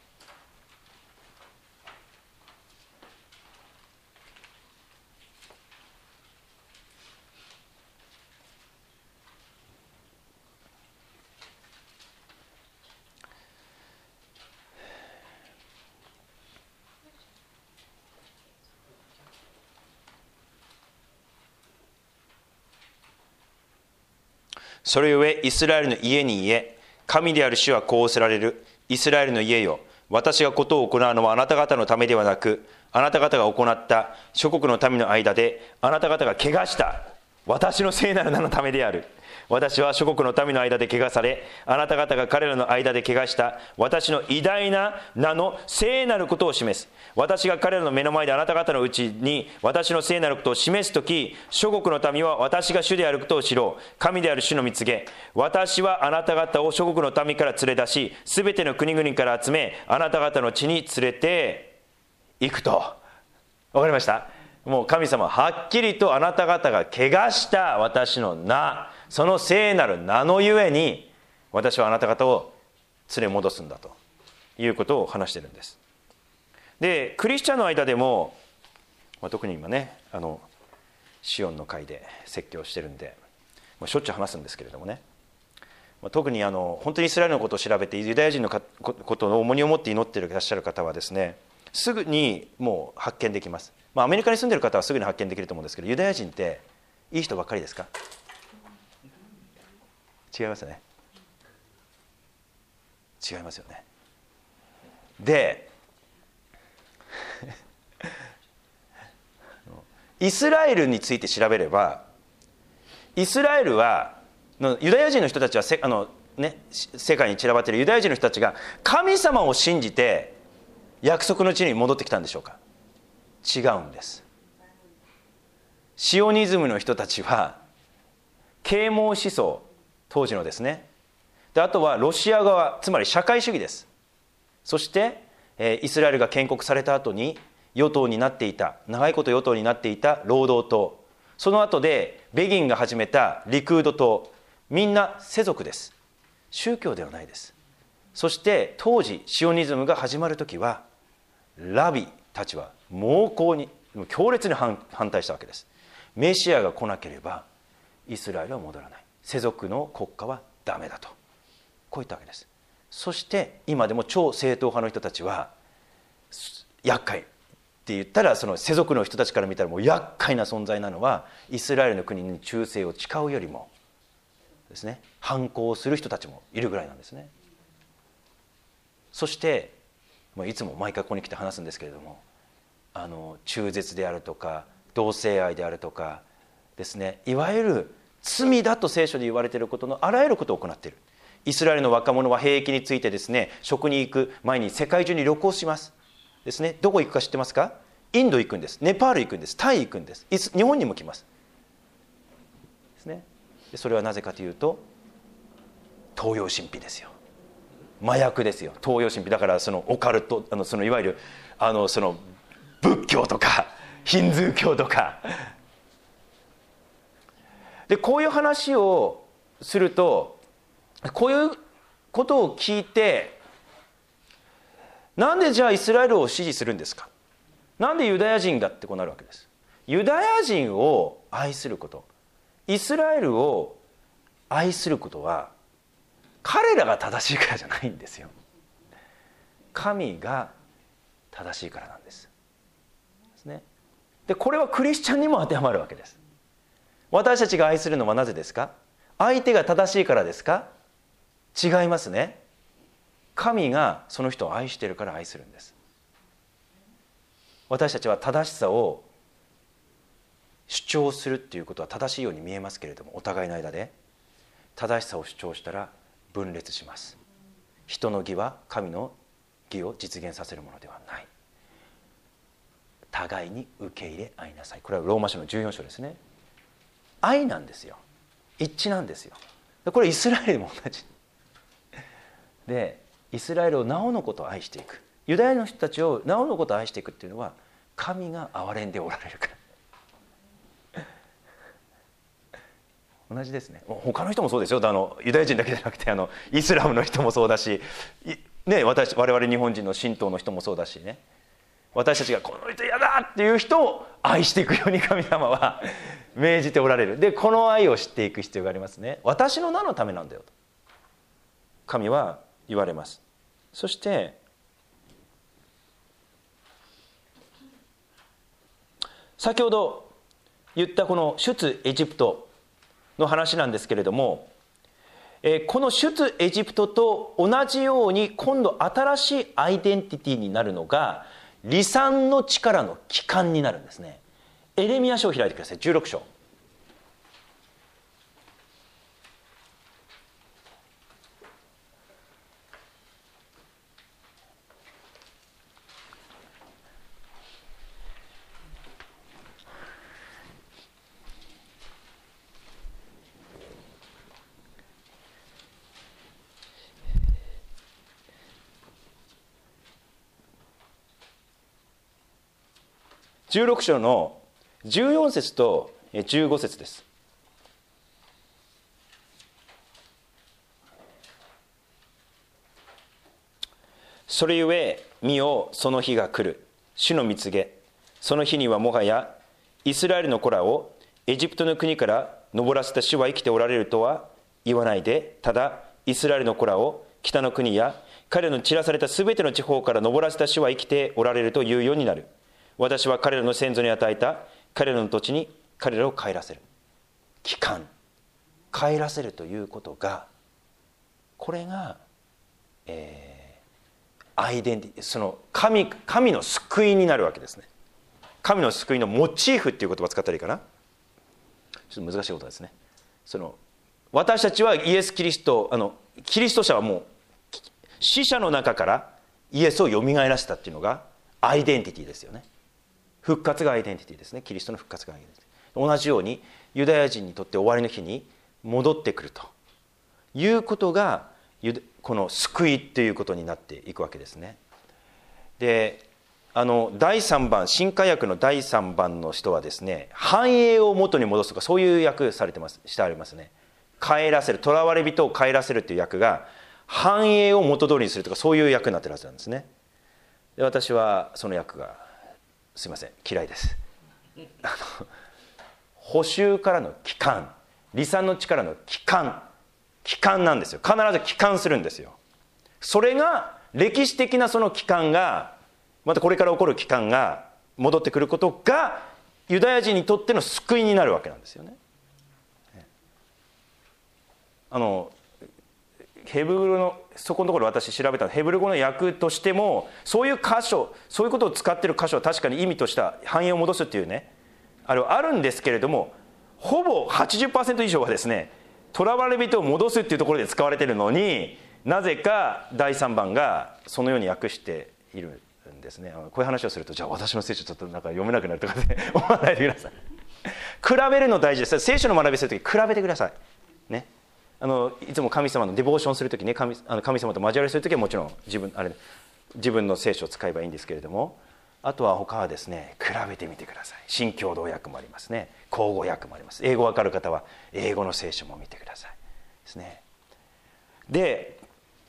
それゆえイスラエルの家に言え、神である主はこうおせられる。イスラエルの家よ、私がことを行うのはあなた方のためではなく、あなた方が行った諸国の民の間であなた方が汚した私の聖なる名のためである。私は諸国の民の間で汚され、あなた方が彼らの間で汚した私の偉大な名の聖なることを示す。私が彼らの目の前であなた方のうちに私の聖なることを示すとき、諸国の民は私が主であることを知ろう。神である主の御告げ、私はあなた方を諸国の民から連れ出し、すべての国々から集め、あなた方の地に連れて行くと。わかりました？もう神様ははっきりとあなた方が汚した私の名、その聖なる名のゆえに私はあなた方を連れ戻すんだということを話しているんです。でクリスチャンの間でも、特に今ねシオンの会で説教してるんでしょっちゅう話すんですけれどもね、特に本当にイスラエルのことを調べてユダヤ人のことを重荷を持って祈っていらっしゃる方はですね、すぐにもう発見できます。アメリカに住んでる方はすぐに発見できると思うんですけど、ユダヤ人っていい人ばっかりですか？違いますね。違いますよね。でイスラエルについて調べれば、イスラエルはユダヤ人の人たちは世界に散らばっているユダヤ人の人たちが神様を信じて約束の地に戻ってきたんでしょうか？違うんです。シオニズムの人たちは啓蒙思想、当時のですね、であとはロシア側、つまり社会主義です。そしてイスラエルが建国された後に与党になっていた、長いこと与党になっていた労働党、その後でベギンが始めたリクード党、みんな世俗です。宗教ではないです。そして当時シオニズムが始まる時はラビたちは猛攻に強烈に反対したわけです。メシアが来なければイスラエルは戻らない、世俗の国家はダメだと、こう言ったわけです。そして今でも超正統派の人たちは厄介って言ったら、その世俗の人たちから見たらもう厄介な存在なのはイスラエルの国に忠誠を誓うよりもですね、反抗する人たちもいるぐらいなんですね。そしていつも毎回ここに来て話すんですけれども、中絶であるとか同性愛であるとかですね、いわゆる罪だと聖書で言われていることのあらゆることを行っている。イスラエルの若者は兵役についてですね、職に行く前に世界中に旅行しますですね。どこ行くか知ってますか？インド行くんです、ネパール行くんです、タイ行くんです、日本にも来ます。 それはなぜかというと東洋神秘ですよ。麻薬ですよ、東洋神秘だから。そのオカルト、そのいわゆるその仏教とかヒンズー教とかで、こういう話をすると、こういうことを聞いて、なんでじゃあイスラエルを支持するんですか、なんでユダヤ人がってこうなるわけです。ユダヤ人を愛すること、イスラエルを愛することは彼らが正しいからじゃないんですよ。神が正しいからなんです。でこれはクリスチャンにも当てはまるわけです。私たちが愛するのはなぜですか。相手が正しいからですか。違いますね。神がその人を愛しているから愛するんです。私たちは正しさを主張するっていうことは正しいように見えますけれども、お互いの間で正しさを主張したら分裂します。人の義は神の義を実現させるものではない。互いに受け入れ合いなさい。これはローマ書の14章ですね。愛なんですよ。一致なんですよ。これイスラエルも同じで、イスラエルをなおのこと愛していく、ユダヤの人たちをなおのこと愛していくっていうのは、神が憐れんでおられるから同じですね。他の人もそうですよ。ユダヤ人だけじゃなくてイスラムの人もそうだし、ね、我々日本人の神道の人もそうだしね、私たちがこの人嫌だっていう人を愛していくように神様は命じておられる。でこの愛を知っていく必要がありますね。私の名のためなんだよと神は言われます。そして先ほど言ったこの出エジプトの話なんですけれども、この出エジプトと同じように今度新しいアイデンティティになるのが離散の力の帰還になるんですね。エレミヤ書を開いてください。16章。16章の14節と15節です。それゆえ見よ、その日が来る、主の御告げ。その日にはもはやイスラエルの子らをエジプトの国から登らせた主は生きておられるとは言わないで、ただイスラエルの子らを北の国や彼らの散らされたすべての地方から登らせた主は生きておられるというようになる。私は彼らの先祖に与えた彼らの土地に彼らを帰らせる。帰還、帰らせるということが、これが、アイデンティティ、その神の救いになるわけですね。神の救いのモチーフっていう言葉を使ったらいいかな。ちょっと難しいことですね。私たちはイエス・キリスト、キリスト者はもう死者の中からイエスをよみがえらせたっていうのがアイデンティティですよね。復活がアイデンティティですね。キリストの復活がアイデンティティ。同じようにユダヤ人にとって終わりの日に戻ってくるということがこの救いということになっていくわけですね。で、第3番、新化訳の第3番の人はですね、繁栄を元に戻すとかそういう訳されてます、してありますね。帰らせる、囚われ人を帰らせるという訳が繁栄を元通りにするとか、そういう訳になってるはずなんですね。で、私はその訳がすいません、嫌いです。補修からの帰還、離散の力の帰還なんですよ。必ず帰還するんですよ。それが歴史的なその帰還が、またこれから起こる帰還が戻ってくることがユダヤ人にとっての救いになるわけなんですよね。ヘブル語のそこのところ私調べたヘブル語の訳としてもそういう箇所、そういうことを使っている箇所は確かに意味とした繁栄を戻すっていうね、あるんですけれども、ほぼ 80% 以上はですね、囚われ人を戻すっていうところで使われているのに、なぜか第3番がそのように訳しているんですね。こういう話をすると、じゃあ私の聖書ちょっとなんか読めなくなるとかで思わないでください。比べるの大事です。聖書の学びするとき比べてください。 いつも神様のデボーションするときね、神様と交わりするときはもちろん自分の聖書を使えばいいんですけれども、あとは他はですね、比べてみてください。新共同訳もありますね、口語訳もあります。英語わかる方は英語の聖書も見てくださいですね。で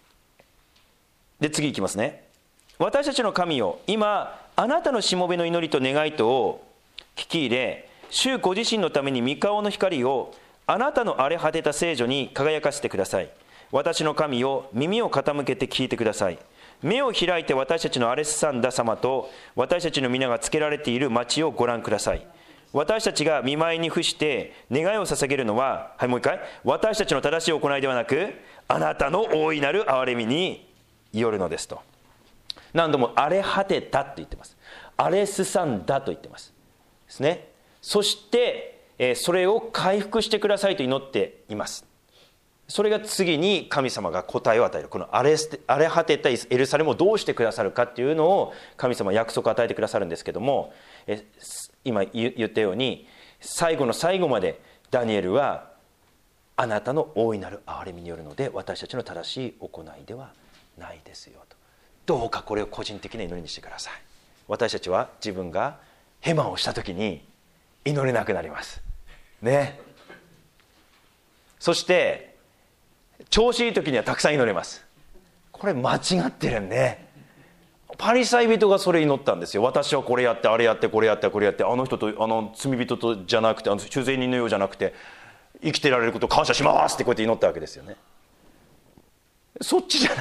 次いきますね。私たちの神よ、今あなたのしもべの祈りと願いとを聞き入れ、主ご自身のために御顔の光をあなたの荒れ果てた聖女に輝かせてください。私の神よ、耳を傾けて聞いてください。目を開いて私たちの荒れすさんだ様と私たちの皆がつけられている町をご覧ください。私たちが見舞いに伏して願いを捧げるのは、はい、もう一回、私たちの正しい行いではなく、あなたの大いなる憐れみによるのですと。何度も荒れ果てたと言ってます。荒れすさんだと言ってますですね。そしてそれを回復してくださいと祈っています。それが次に神様が答えを与える。この荒れ果てたエルサレムをどうしてくださるかっていうのを神様は約束を与えてくださるんですけども、今言ったように最後の最後までダニエルはあなたの大いなる憐れみによるので私たちの正しい行いではないですよと。どうかこれを個人的な祈りにしてください。私たちは自分がヘマをした時に祈れなくなりますね。そして調子いい時にはたくさん祈れます。これ間違ってるんで、パリサイ人がそれ祈ったんですよ。私はこれやってあれやってこれやってこれやって、あの人と罪人とじゃなくて修善人のようじゃなくて生きてられることを感謝しますってこうやって祈ったわけですよね。そっちじゃない。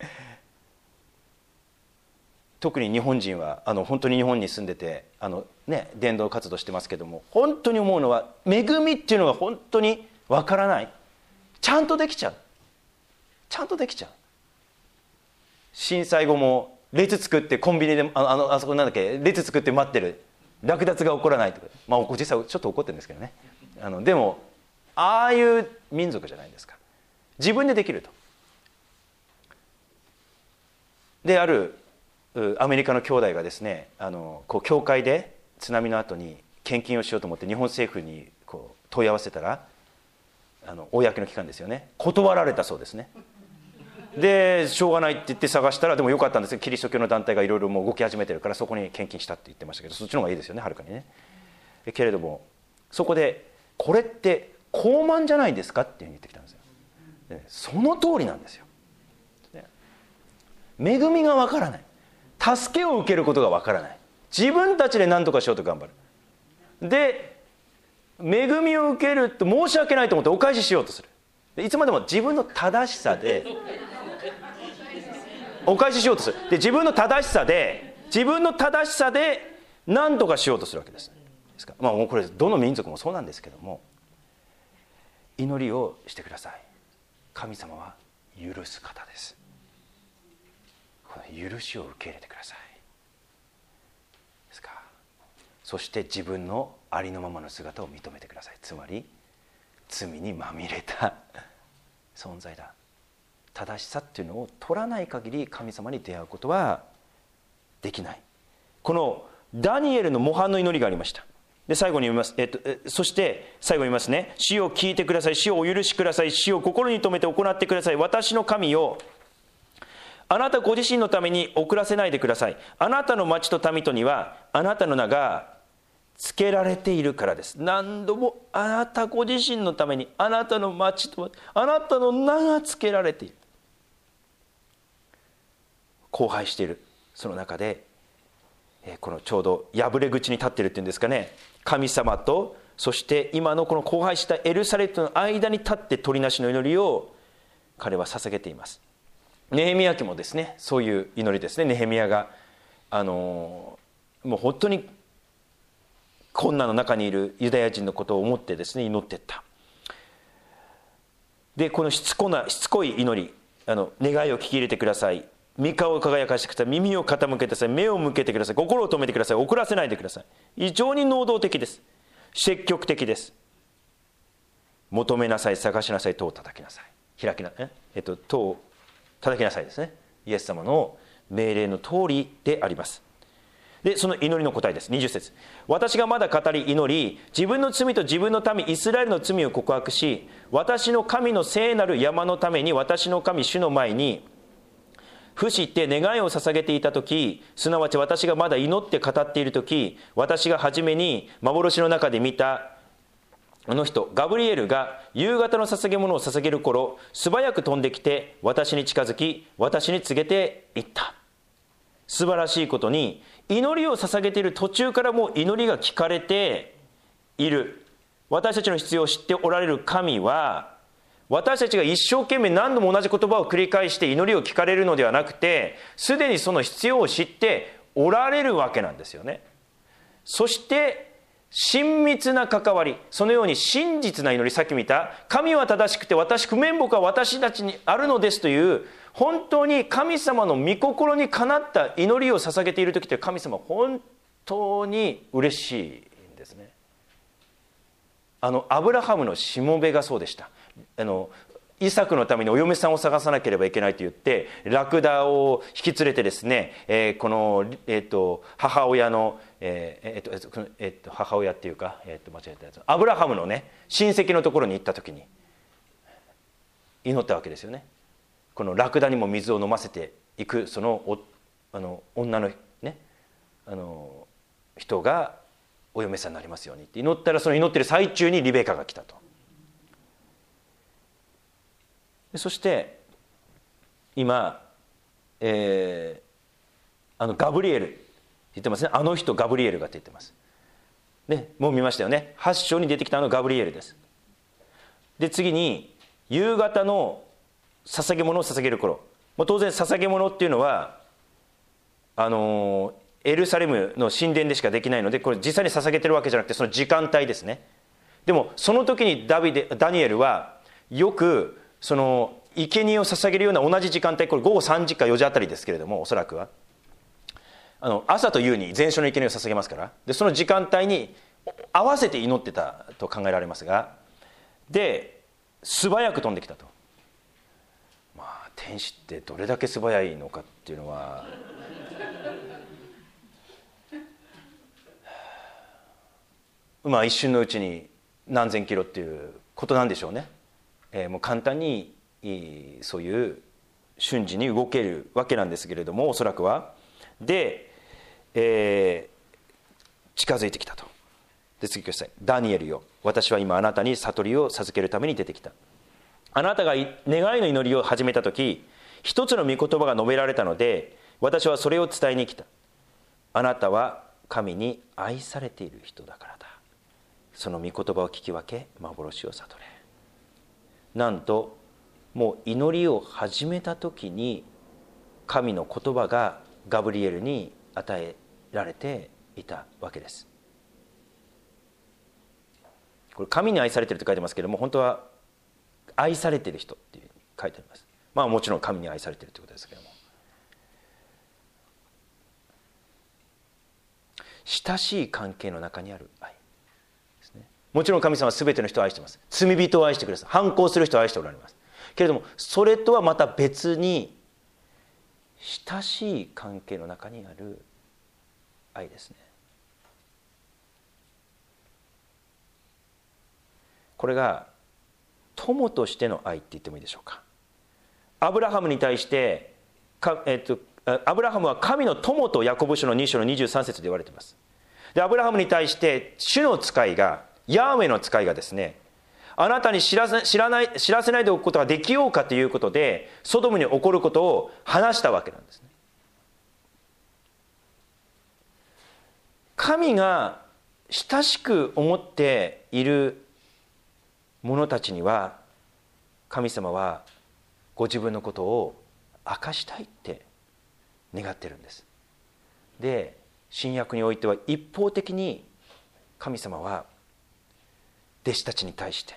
特に日本人は本当に日本に住んでて伝道活動してますけども、本当に思うのは恵みっていうのが本当にわからない。ちゃんとできちゃう。震災後も列作ってコンビニであそこなんだっけ、列作って待ってる、略奪が起こらないとか、まあ実際ちょっと起こってるんですけどね。でもああいう民族じゃないですか。自分でできると。であるアメリカの兄弟がですね、教会で津波の後に献金をしようと思って日本政府に問い合わせたら、公の機関ですよね、断られたそうですね。でしょうがないって言って探したら、でもよかったんですけど、キリスト教の団体がいろいろもう動き始めてるからそこに献金したって言ってましたけど、そっちの方がいいですよね、はるかにね。けれどもそこでこれって傲慢じゃないですかっていうふうに言ってきたんですよ。でその通りなんですよ。恵みがわからない、助けを受けることがわからない、自分たちで何とかしようと頑張る。で恵みを受けると申し訳ないと思ってお返ししようとする。いつまでも自分の正しさでお返ししようとする。で自分の正しさで何とかしようとするわけです。まあもうこれどの民族もそうなんですけども、祈りをしてください。神様は許す方です。この許しを受け入れてください。ですか。そして自分のありのままの姿を認めてください。つまり罪にまみれた存在だ。正しさっていうのを取らない限り神様に出会うことはできない。このダニエルの模範の祈りがありました。で最後に読みます。そして最後に言いますね。主を聞いてください。主をお許しください。主を心に留めて行ってください。私の神よ、あなたご自身のために遅らせないでください。あなたの町と民とにはあなたの名がつけられているからです。何度もあなたご自身のためにあなたの町とあなたの名がつけられている。荒廃しているその中で、このちょうど破れ口に立っているっていうんですかね、神様とそして今のこの荒廃したエルサレムの間に立って取りなしの祈りを彼は捧げています。ネヘミヤ記もですね、そういう祈りですね。ネヘミヤがもう本当に困難の中にいるユダヤ人のことを思ってですね、祈っていった。でこのしつこい祈り、願いを聞き入れてください。御顔を輝かしてください。耳を傾けてください。目を向けてください。心を止めてください。遅らせないでください。非常に能動的です。積極的です。求めなさい、探しなさい、戸を叩きなさい。戸を叩きなさいですね。イエス様の命令の通りであります。 でその祈りの答えです。20節、私がまだ語り祈り、自分の罪と自分の民イスラエルの罪を告白し、私の神の聖なる山のために私の神主の前に伏して願いを捧げていた時、すなわち私がまだ祈って語っている時、私が初めに幻の中で見たあの人ガブリエルが夕方の捧げ物を捧げる頃、素早く飛んできて私に近づき、私に告げていった。素晴らしいことに、祈りを捧げている途中からもう祈りが聞かれている。私たちの必要を知っておられる神は、私たちが一生懸命何度も同じ言葉を繰り返して祈りを聞かれるのではなくて、すでにその必要を知っておられるわけなんですよね。そして親密な関わり、そのように真実な祈り、さっき見た神は正しくて不面目は私たちにあるのですという、本当に神様の御心にかなった祈りを捧げている時って、神様は本当に嬉しいんですね。アブラハムのしもべがそうでした。イサクのためにお嫁さんを探さなければいけないと言ってラクダを引き連れてですね、この、母親の、母親っていうか、間違えたやつ、アブラハムのね親戚のところに行った時に祈ったわけですよね。このラクダにも水を飲ませていくその女のね人がお嫁さんになりますようにって祈ったら、その祈ってる最中にリベカが来たと。そして今、ガブリエルって言ってますね。あの人ガブリエルがって言ってます、ね、もう見ましたよね。8章に出てきたガブリエルです。で次に夕方の捧げ物を捧げる頃、もう当然捧げ物っていうのはエルサレムの神殿でしかできないので、これ実際に捧げてるわけじゃなくて、その時間帯ですね。でもその時にダニエルはよくその生贄を捧げるような同じ時間帯、これ午後3時か4時あたりですけれども、おそらくは朝と夕に全焼の生贄を捧げますから、でその時間帯に合わせて祈ってたと考えられますが、で素早く飛んできたと。まあ天使ってどれだけ素早いのかっていうのはまあ一瞬のうちに何千キロっていうことなんでしょうね。もう簡単にそういう瞬時に動けるわけなんですけれども、おそらくはで、近づいてきたと。で次ください。ダニエルよ、私は今あなたに悟りを授けるために出てきた。あなたが願いの祈りを始めた時、一つの御言葉が述べられたので、私はそれを伝えに来た。あなたは神に愛されている人だからだ。その御言葉を聞き分け幻を悟れ。なんともう祈りを始めた時に神の言葉がガブリエルに与えられていたわけです。これ神に愛されていると書いてますけれども、本当は愛されている人っていう書いてあります。まあもちろん神に愛されているということですけれども、親しい関係の中にある愛ですね。もちろん神様は全ての人を愛しています。罪人を愛してください。反抗する人を愛しておられますけれども、それとはまた別に親しい関係の中にある愛ですね。これが友としての愛って言ってもいいでしょうか。アブラハムに対してアブラハムは神の友とヤコブ書の2章の23節で言われています。でアブラハムに対して主の使いが、ヤーウェの使いがですね、あなたに知らせないでおくことができようかということでソドムに起こることを話したわけなんですね。神が親しく思っている者たちには、神様はご自分のことを明かしたいって願ってるんです。で新約においては一方的に神様は弟子たちに対して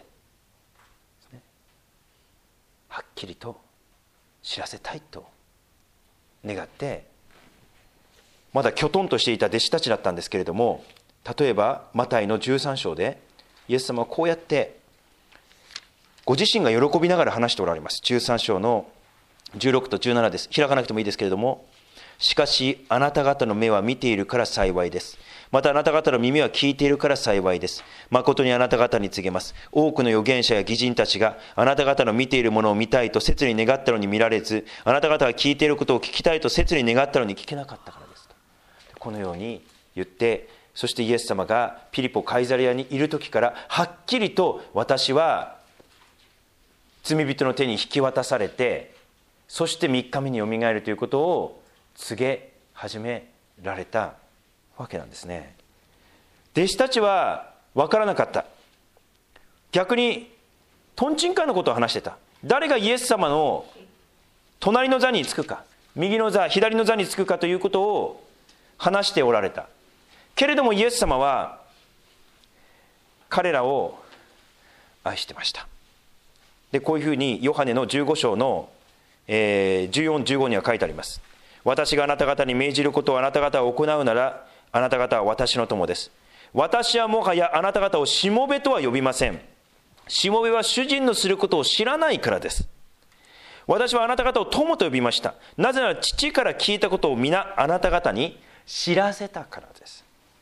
はっきりと知らせたいと願って、まだきょとんとしていた弟子たちだったんですけれども、例えばマタイの13章でイエス様はこうやってご自身が喜びながら話しておられます。13章の16と17です。開かなくてもいいですけれども、 しかしあなた方の目は見ているから幸いです。またあなた方の耳は聞いているから幸いです。誠にあなた方に告げます。多くの預言者や義人たちがあなた方の見ているものを見たいと切に願ったのに見られず、あなた方が聞いていることを聞きたいと切に願ったのに聞けなかったからですと。このように言って、そしてイエス様がピリポ・カイザリアにいる時からはっきりと、私は罪人の手に引き渡されて、そして3日目によみがえるということを告げ始められたわけなんですね。弟子たちは分からなかった。逆にトンチンカンのことを話してた。誰がイエス様の隣の座につくか、右の座左の座につくかということを話しておられた。けれどもイエス様は彼らを愛してました。でこういうふうにヨハネの15章の14、15には書いてあります。私があなた方に命じることをあなた方は行うなら、あなた方は私の友です。私はもはやあなた方をしもべとは呼びません。しもべは主人のすることを知らないからです。私はあなた方を友と呼びました。なぜなら父から聞いたことを皆あなた方に知らせたからです。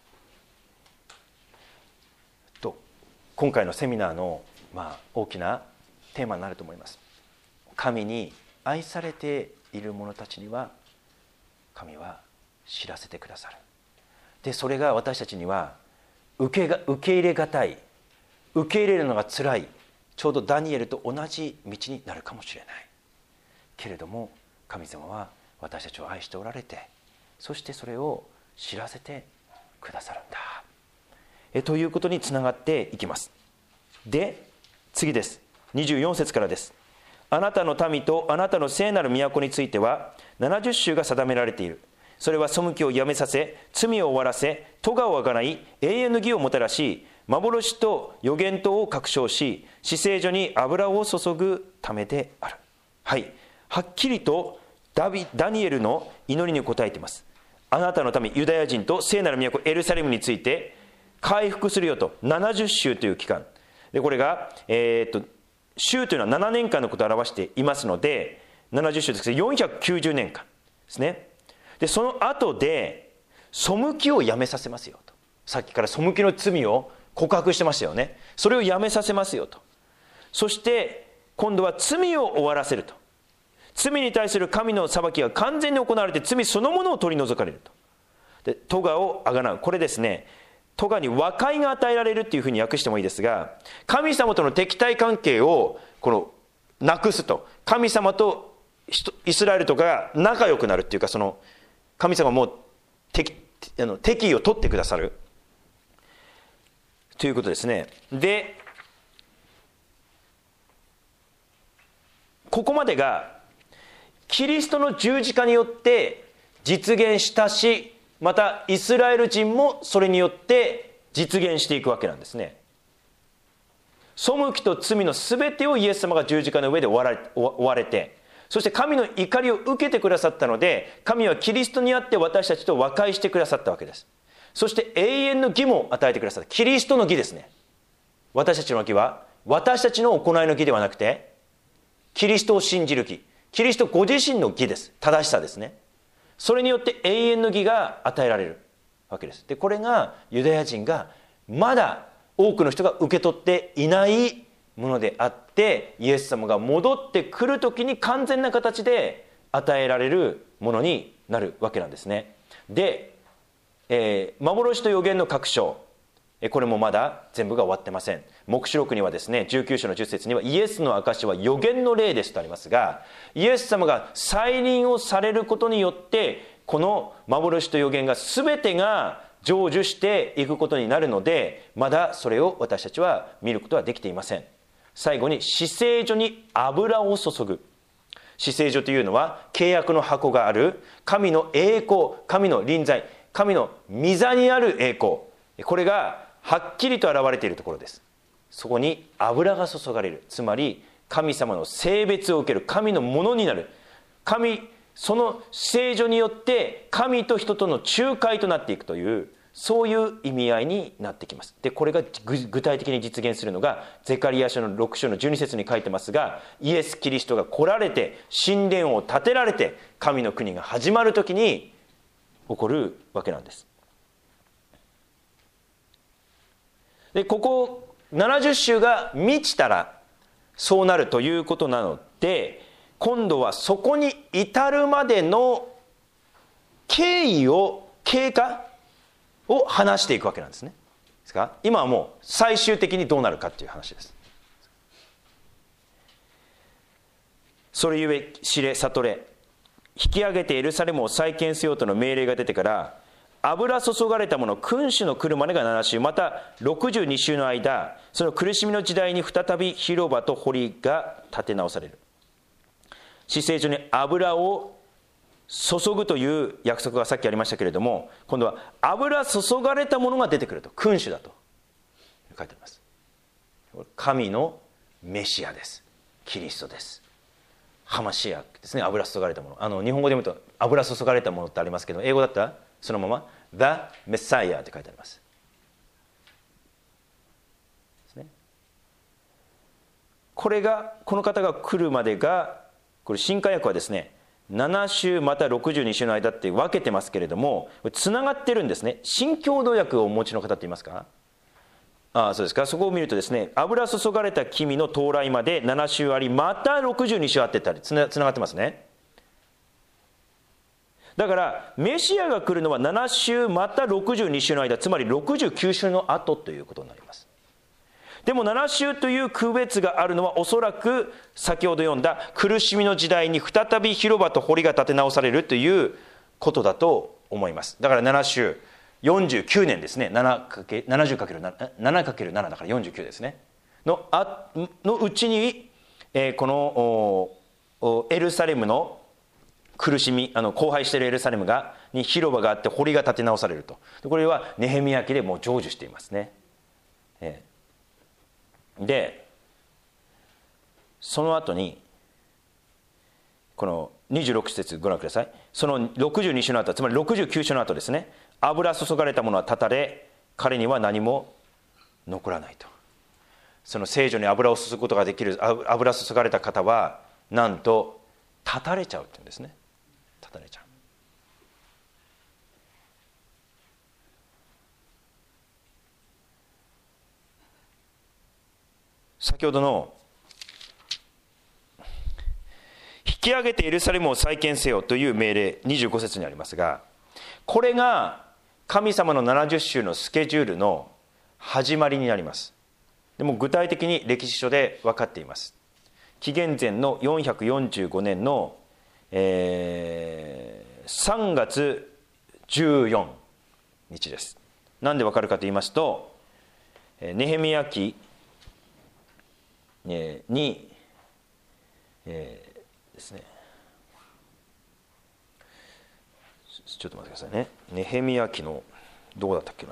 と今回のセミナーの、大きなテーマになると思います。神に愛されている者たちには神は知らせてくださる。でそれが私たちには受け入れがたい、受け入れるのがつらい、ちょうどダニエルと同じ道になるかもしれないけれども、神様は私たちを愛しておられて、そしてそれを知らせてくださるんだということにつながっていきます。で次です。24節からです。あなたの民とあなたの聖なる都については70州が定められている。それは背きをやめさせ、罪を終わらせ、咎をあがない、永遠の義をもたらし、幻と預言とを確証し、至聖所に油を注ぐためである。はい、はっきりとダニエルの祈りに応えています。あなたの民ユダヤ人と聖なる都エルサレムについて回復するよと。70週という期間で、これが、週というのは7年間のことを表していますので、70週ですけど490年間ですね。でその後で背きをやめさせますよと。さっきから背きの罪を告白してましたよね。それをやめさせますよと。そして今度は罪を終わらせると。罪に対する神の裁きが完全に行われて、罪そのものを取り除かれると。で咎をあがなう、これですね、咎に和解が与えられるっていうふうに訳してもいいですが、神様との敵対関係をなくすと。神様とイスラエルとかが仲良くなるっていうか、その神様も敵意を取ってくださるということですね。でここまでがキリストの十字架によって実現したし、またイスラエル人もそれによって実現していくわけなんですね。背きと罪のすべてをイエス様が十字架の上で追われて、そして神の怒りを受けてくださったので、神はキリストにあって私たちと和解してくださったわけです。そして永遠の義も与えてくださった。キリストの義ですね。私たちの義は私たちの行いの義ではなくて、キリストを信じる義、キリストご自身の義です。正しさですね。それによって永遠の義が与えられるわけです。でこれがユダヤ人がまだ多くの人が受け取っていないものであって、イエス様が戻ってくる時に完全な形で与えられるものになるわけなんですね。で、幻と預言の確証、これもまだ全部が終わってません。黙示録にはですね、19章の10節にはイエスの証は預言の霊ですとありますが、イエス様が再臨をされることによってこの幻と預言が全てが成就していくことになるので、まだそれを私たちは見ることはできていません。最後に至聖所に油を注ぐ。至聖所というのは契約の箱がある神の栄光、神の臨在、神の御座にある栄光、これがはっきりと現れているところです。そこに油が注がれる、つまり神様の聖別を受ける、神のものになる、その聖所によって神と人との仲介となっていくという、 そういう意味合いになってきます。でこれが具体的に実現するのがゼカリア書の6章の12節に書いてますが、イエス・キリストが来られて神殿を建てられて神の国が始まる時に起こるわけなんです。でここ70週が満ちたらそうなるということなので、今度はそこに至るまでの経過を話していくわけなんですね。ですか、今はもう最終的にどうなるかっていう話です。それゆえ知れ悟れ、引き上げてエルサレムを再建せようとの命令が出てから、油注がれたもの君主の来るまでが7週、また62週の間、その苦しみの時代に再び広場と堀が建て直される。至聖所に油を注ぐという約束がさっきありましたけれども、今度は油注がれたものが出てくると、君主だと書いてあります。神のメシアです。キリストです。ハマシアですね。油注がれたもの、日本語で読むと油注がれたものってありますけど、英語だったらそのまま The Messiah って書いてあります。ですね。この方が来るまでが、これ新化訳はですね、7週また62週の間って分けてますけれども、つながってるんですね。新共同訳をお持ちの方っていますか？そうですか。そこを見るとですね、油注がれた君の到来まで7週あり、また62週あってたりつながってますね。だからメシアが来るのは7週また62週の間、つまり69週の後ということになります。でも7週という区別があるのは、おそらく先ほど読んだ苦しみの時代に再び広場と堀が建て直されるということだと思います。だから7週49年ですね。70×7 だから49ですね。のうちに、このエルサレムの苦しみ、荒廃しているエルサレムに広場があって堀が建て直されると。これはネヘミヤ記でもう成就していますね。でその後にこの26節ご覧ください。その62週の後、つまり69週の後ですね。油注がれたものは断たれ、彼には何も残らないと。その聖女に油を注ぐことができる油注がれた方はなんと断たれちゃうっていうんですね。断たれちゃう。先ほどの引き上げてエルサレムを再建せよという命令25節にありますが、これが神様の70週のスケジュールの始まりになります。でも具体的に歴史書で分かっています。紀元前の445年の、3月14日です。なんで分かるかと言いますと、ネヘミヤ記に、ですね、ちょっと待ってくださいね。ネヘミヤ記のどこだったっけ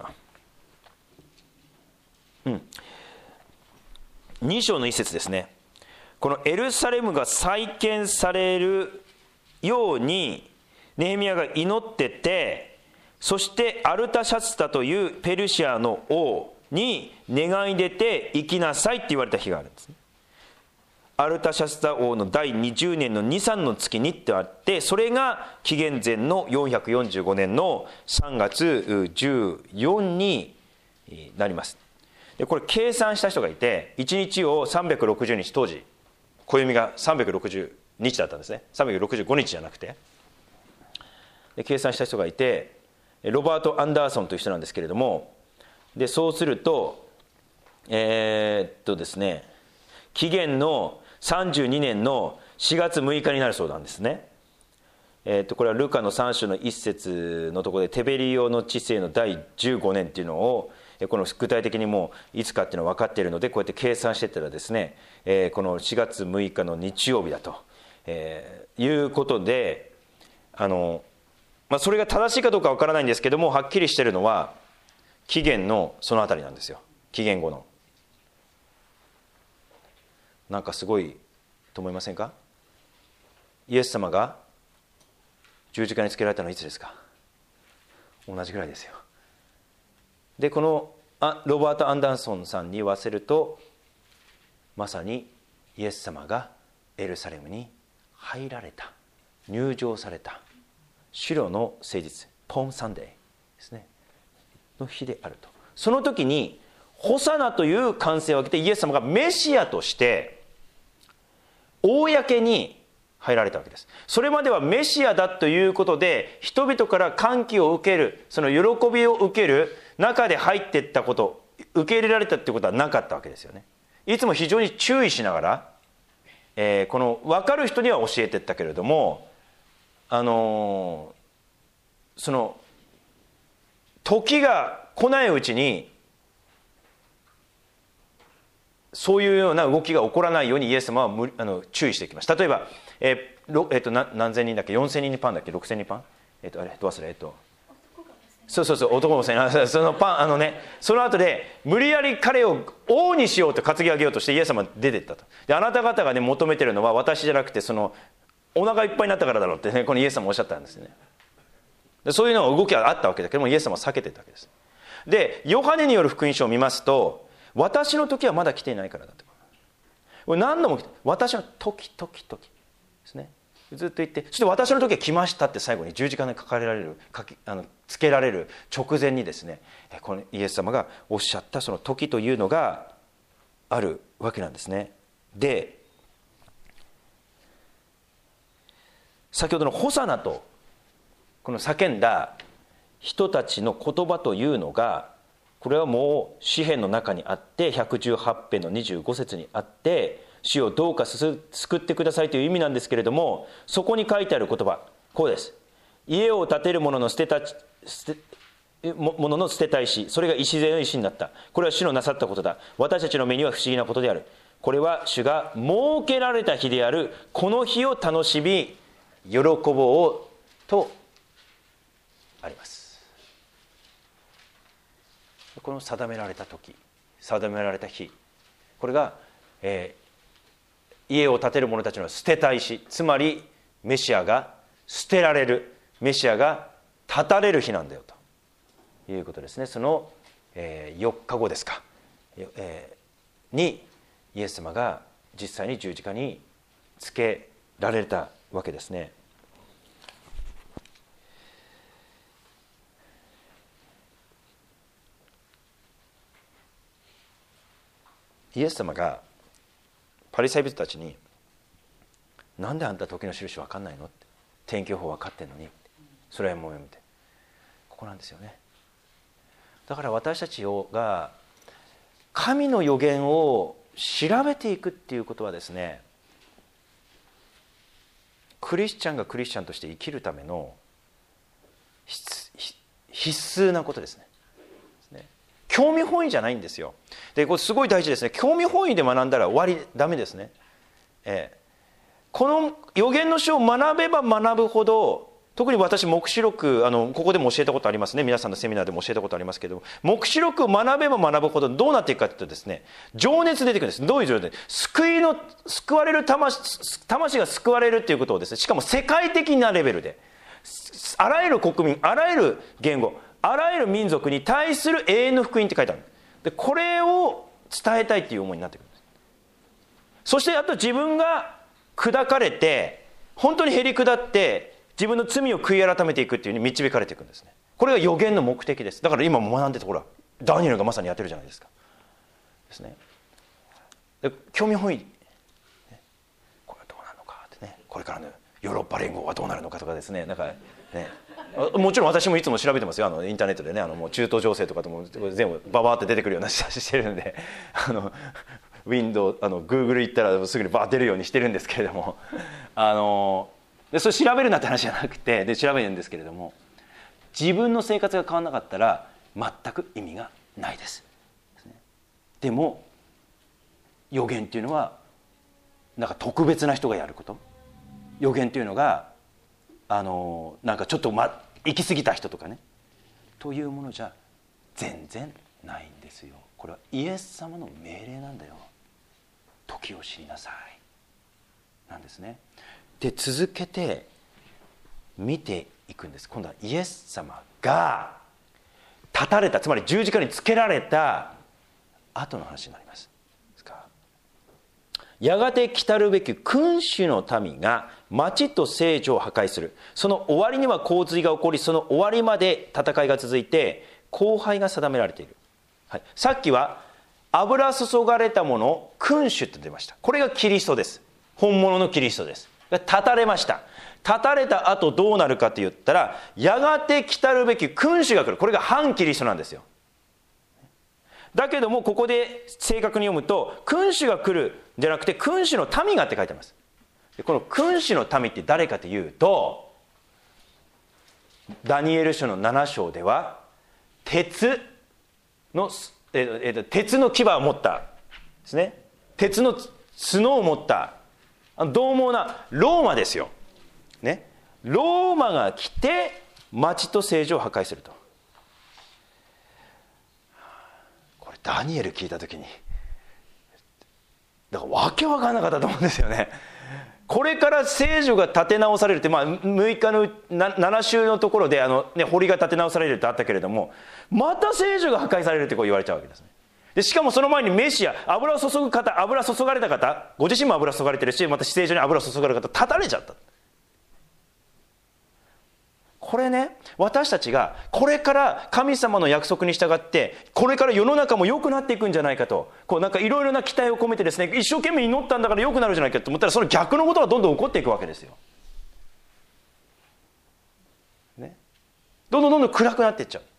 な、2章の一節ですね。このエルサレムが再建されるようにネヘミヤが祈ってて、そしてアルタシャツタというペルシアの王に願い出て行きなさいって言われた日があるんですね。アルタシャスタ王の第20年の2、3の月にってあって、それが紀元前の445年の3月14になります。でこれ計算した人がいて、1日を360日、当時暦が360日だったんですね。365日じゃなくて、で計算した人がいて、ロバート・アンダーソンという人なんですけれども、でそうするとですね、紀元の32年の4月6日になるそうなんですね。これはルカの3章の一節のところで、テベリオの治世の第15年っていうのを、この具体的にもういつかっていうのは分かっているので、こうやって計算していったらですね、この4月6日の日曜日だと、いうことで、それが正しいかどうか分からないんですけども、はっきりしているのは紀元のそのあたりなんですよ。紀元後の。なんかすごいと思いませんか？イエス様が十字架につけられたのはいつですか？同じぐらいですよ。 でこのロバート・アンダーソンさんに言わせると、まさにイエス様がエルサレムに入られた、入場された主の誠実、ポームサンデーですねの日であると。その時にホサナという歓声を上げて、イエス様がメシアとして公に入られたわけです。それまではメシアだということで人々から歓喜を受ける、その喜びを受ける中で入っていったこと、受け入れられたってことはなかったわけですよね。いつも非常に注意しながら、この分かる人には教えていったけれども、その時が来ないうちにそういうような動きが起こらないようにイエス様は注意していきました。例えば、何千人だっけ、4000人にパンだっけ、6000人パン、あれどう忘れ、そう男のせい、そのパンその後で無理やり彼を王にしようと担ぎ上げようとしてイエス様は出ていったと。であなた方がね求めてるのは私じゃなくて、そのお腹いっぱいになったからだろうってね、このイエス様おっしゃったんですね。でそういうの動きがあったわけだけども、イエス様は避けていたわけです。でヨハネによる福音書を見ますと、私の時はまだ来ていないからだと。これ何度も来て、私の時ですね、ずっと言って、そして私の時は来ましたって最後に十字架にかかられる、つけられる直前にですね、このイエス様がおっしゃったその時というのがあるわけなんですね。で先ほどのホサナとこの叫んだ人たちの言葉というのが、これはもう詩篇の中にあって、118編の25節にあって、主をどうか救ってくださいという意味なんですけれども、そこに書いてある言葉こうです。家を建てる者の捨てたい石、それが礎の石になった。これは主のなさったことだ。私たちの目には不思議なことである。これは主が設けられた日である。この日を楽しみ喜ぼうとあります。この定められた時、定められた日、これが、家を建てる者たちの捨てた石、つまりメシアが捨てられる、メシアが立たれる日なんだよということですね。その、4日後ですか、にイエス様が実際に十字架につけられたわけですね。イエス様がパリサイ人たちに、なんであんた時の印分かんないのって、天気予報分かってんのに、それはもう読めて、ここなんですよね。だから私たちが神の予言を調べていくっていうことはですね、クリスチャンがクリスチャンとして生きるための必須なことですね。興味本位じゃないんですよ。でこれすごい大事ですね。興味本位で学んだら終わり、ダメですね。この予言の書を学べば学ぶほど、特に私黙示録ここでも教えたことありますね、皆さんのセミナーでも教えたことありますけども、黙示録を学べば学ぶほどどうなっていくかというとですね、情熱出てくるんです。どういう情熱？救われる魂が救われるということをですね、しかも世界的なレベルで、あらゆる国民、あらゆる言語、あらゆる民族に対する永遠の福音って書いてある。でこれを伝えたいという思いになってくるんです。そしてあと自分が砕かれて、本当にへり下って自分の罪を悔い改めていくっていうふうに導かれていくんですね。これが予言の目的です。だから今も学んでて、ほらダニエルがまさにやってるじゃないですか。ですね。で興味本位、これはどうなるのかってね、これからのヨーロッパ連合はどうなるのかとかですね、なんかね、もちろん私もいつも調べてますよ、インターネットでね、もう中東情勢とかでも全部ババーって出てくるようなしてるんで、Google 行ったらすぐにバーッ出るようにしてるんですけれども、でそれ調べるなって話じゃなくて、で調べるんですけれども、自分の生活が変わらなかったら全く意味がないです。でも予言っていうのはなんか特別な人がやること、予言っていうのがなんかちょっと、行き過ぎた人とかねというものじゃ全然ないんですよ。これはイエス様の命令なんだよ。時を知りなさいなんですね。で続けて見ていくんです。今度はイエス様が立たれた、つまり十字架につけられた後の話になります。やがて来たるべき君主の民が町と聖所を破壊する。その終わりには洪水が起こり、その終わりまで戦いが続いて降灰が定められている。はい、さっきは油注がれたもの、君主って出ました。これがキリストです。本物のキリストです。立たれました。立たれた後どうなるかと言ったら、やがて来たるべき君主が来る。これが反キリストなんですよ。だけどもここで正確に読むと、君主が来るじゃなくて君主の民がって書いてます。でこの君主の民って誰かというと、ダニエル書の7章では鉄の牙を持ったですね、鉄の角を持った獰猛なローマですよ、ね、ローマが来て町と聖所を破壊すると。これダニエル聞いた時にだからわけわかんなかったと思うんですよね。これから聖所が建て直されるって、6日の7週のところで堀が建て直されるってあったけれども、また聖所が破壊されるってこう言われちゃうわけですね。でしかもその前にメシア、油を注ぐ方、油注がれた方、ご自身も油注がれてるし、また聖所に油を注がれる方、立たれちゃった。これね、私たちがこれから神様の約束に従ってこれから世の中も良くなっていくんじゃないかと、こうなんかいろいろな期待を込めてですね、一生懸命祈ったんだから良くなるじゃないかと思ったら、その逆のことがどんどん起こっていくわけですよ、ね、どんどん暗くなっていっちゃ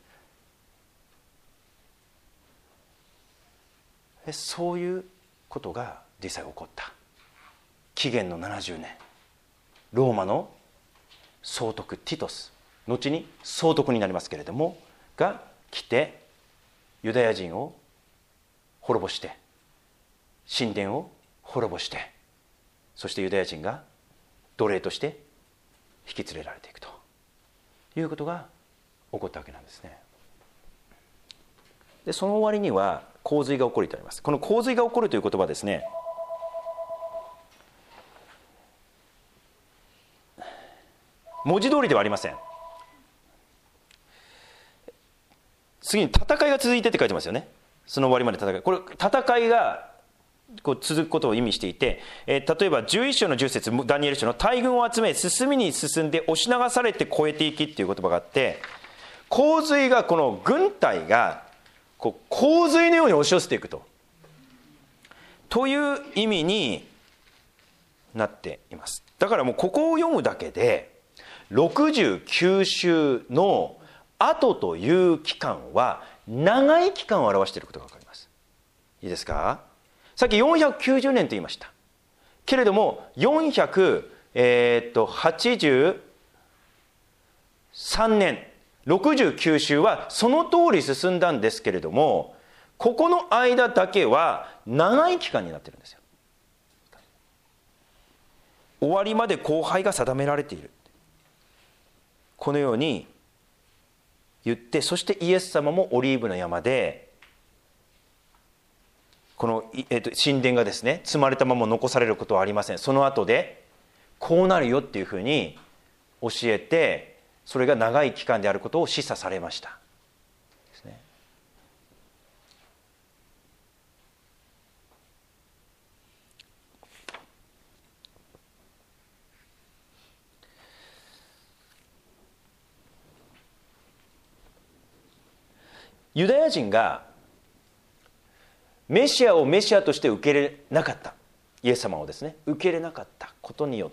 う。そういうことが実際起こった。紀元の70年、ローマの総督ティトス、後に総督になりますけれどもが来て、ユダヤ人を滅ぼして神殿を滅ぼして、そしてユダヤ人が奴隷として引き連れられていくということが起こったわけなんですね。でその終わりには洪水が起こりとあります。この洪水が起こるという言葉ですね、文字通りではありません。次に戦いが続いてって書いてますよね。その終わりまで戦い、これ戦いがこう続くことを意味していて、例えば11章の10節、ダニエル書の大軍を集め進みに進んで押し流されて越えていきっていう言葉があって、洪水が、この軍隊がこう洪水のように押し寄せていくという意味になっています。だからもうここを読むだけで69週の後という期間は長い期間を表していることが分かります。いいですか。さっき490年と言いましたけれども、483年69週はその通り進んだんですけれども、ここの間だけは長い期間になっているんですよ。終わりまで降灰が定められている、このように言って、そしてイエス様もオリーブの山でこの、神殿がですね積まれたまま残されることはありません。その後でこうなるよっていうふうに教えて、それが長い期間であることを示唆されましたですね。ユダヤ人がメシアをメシアとして受け入れなかった、イエス様をですね受け入れなかったことによって、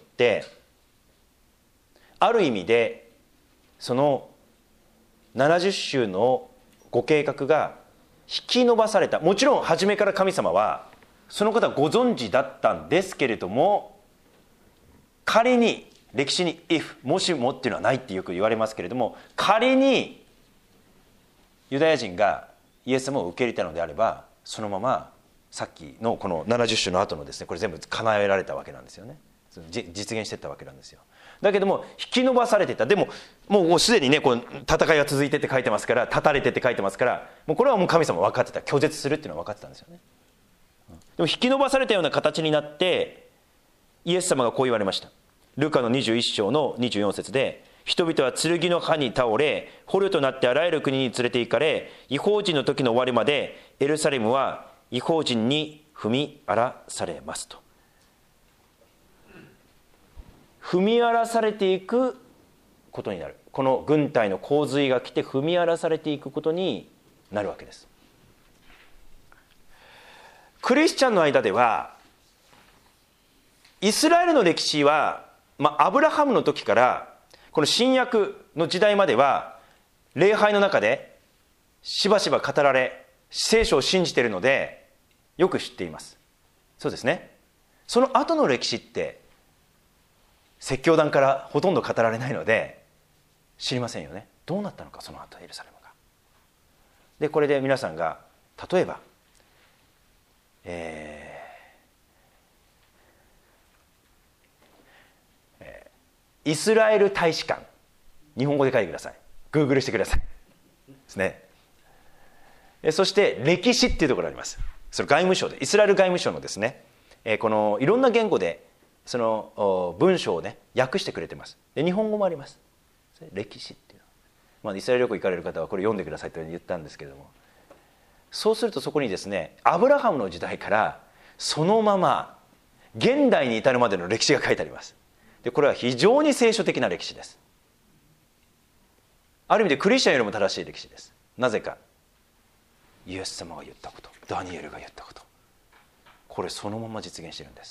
ある意味でその70週のご計画が引き延ばされた。もちろん初めから神様はそのことはご存知だったんですけれども、仮に歴史に if もしもっていうのはないってよく言われますけれども、仮にユダヤ人がイエス様を受け入れたのであれば、そのままさっきのこの70週の後のですね、これ全部叶えられたわけなんですよね。実現していったわけなんですよ。だけども引き延ばされていた。でももうすでにね、こう戦いが続いてって書いてますから、立たれてって書いてますから、もうこれはもう神様分かってた。拒絶するっていうのは分かってたんですよね。でも引き延ばされたような形になって、イエス様がこう言われました。ルカの21章の24節で、 人々は剣の刃に倒れ、捕虜となってあらゆる国に連れて行かれ、異邦人の時の終わりまでエルサレムは異邦人に踏み荒らされますと。踏み荒らされていくことになる。この軍隊の洪水が来て踏み荒らされていくことになるわけです。クリスチャンの間ではイスラエルの歴史は、アブラハムの時からこの新約の時代までは礼拝の中でしばしば語られ、聖書を信じているのでよく知っています。そうですね。その後の歴史って説教団からほとんど語られないので知りませんよね。どうなったのか、その後エルサレムが。でこれで皆さんが例えば、イスラエル大使館、日本語で書いてください。 Google してくださいですね。そして歴史っていうところがあります。その外務省で、イスラエル外務省のですね、このいろんな言語でその文章をね訳してくれてます。で日本語もあります。歴史っていうのは、イスラエル旅行行かれる方はこれ読んでくださいと言ったんですけれども、そうするとそこにですね、アブラハムの時代からそのまま現代に至るまでの歴史が書いてあります。でこれは非常に聖書的な歴史です。ある意味でクリスチャンよりも正しい歴史です。なぜか、イエス様が言ったこと、ダニエルが言ったこと、これそのまま実現しているんです。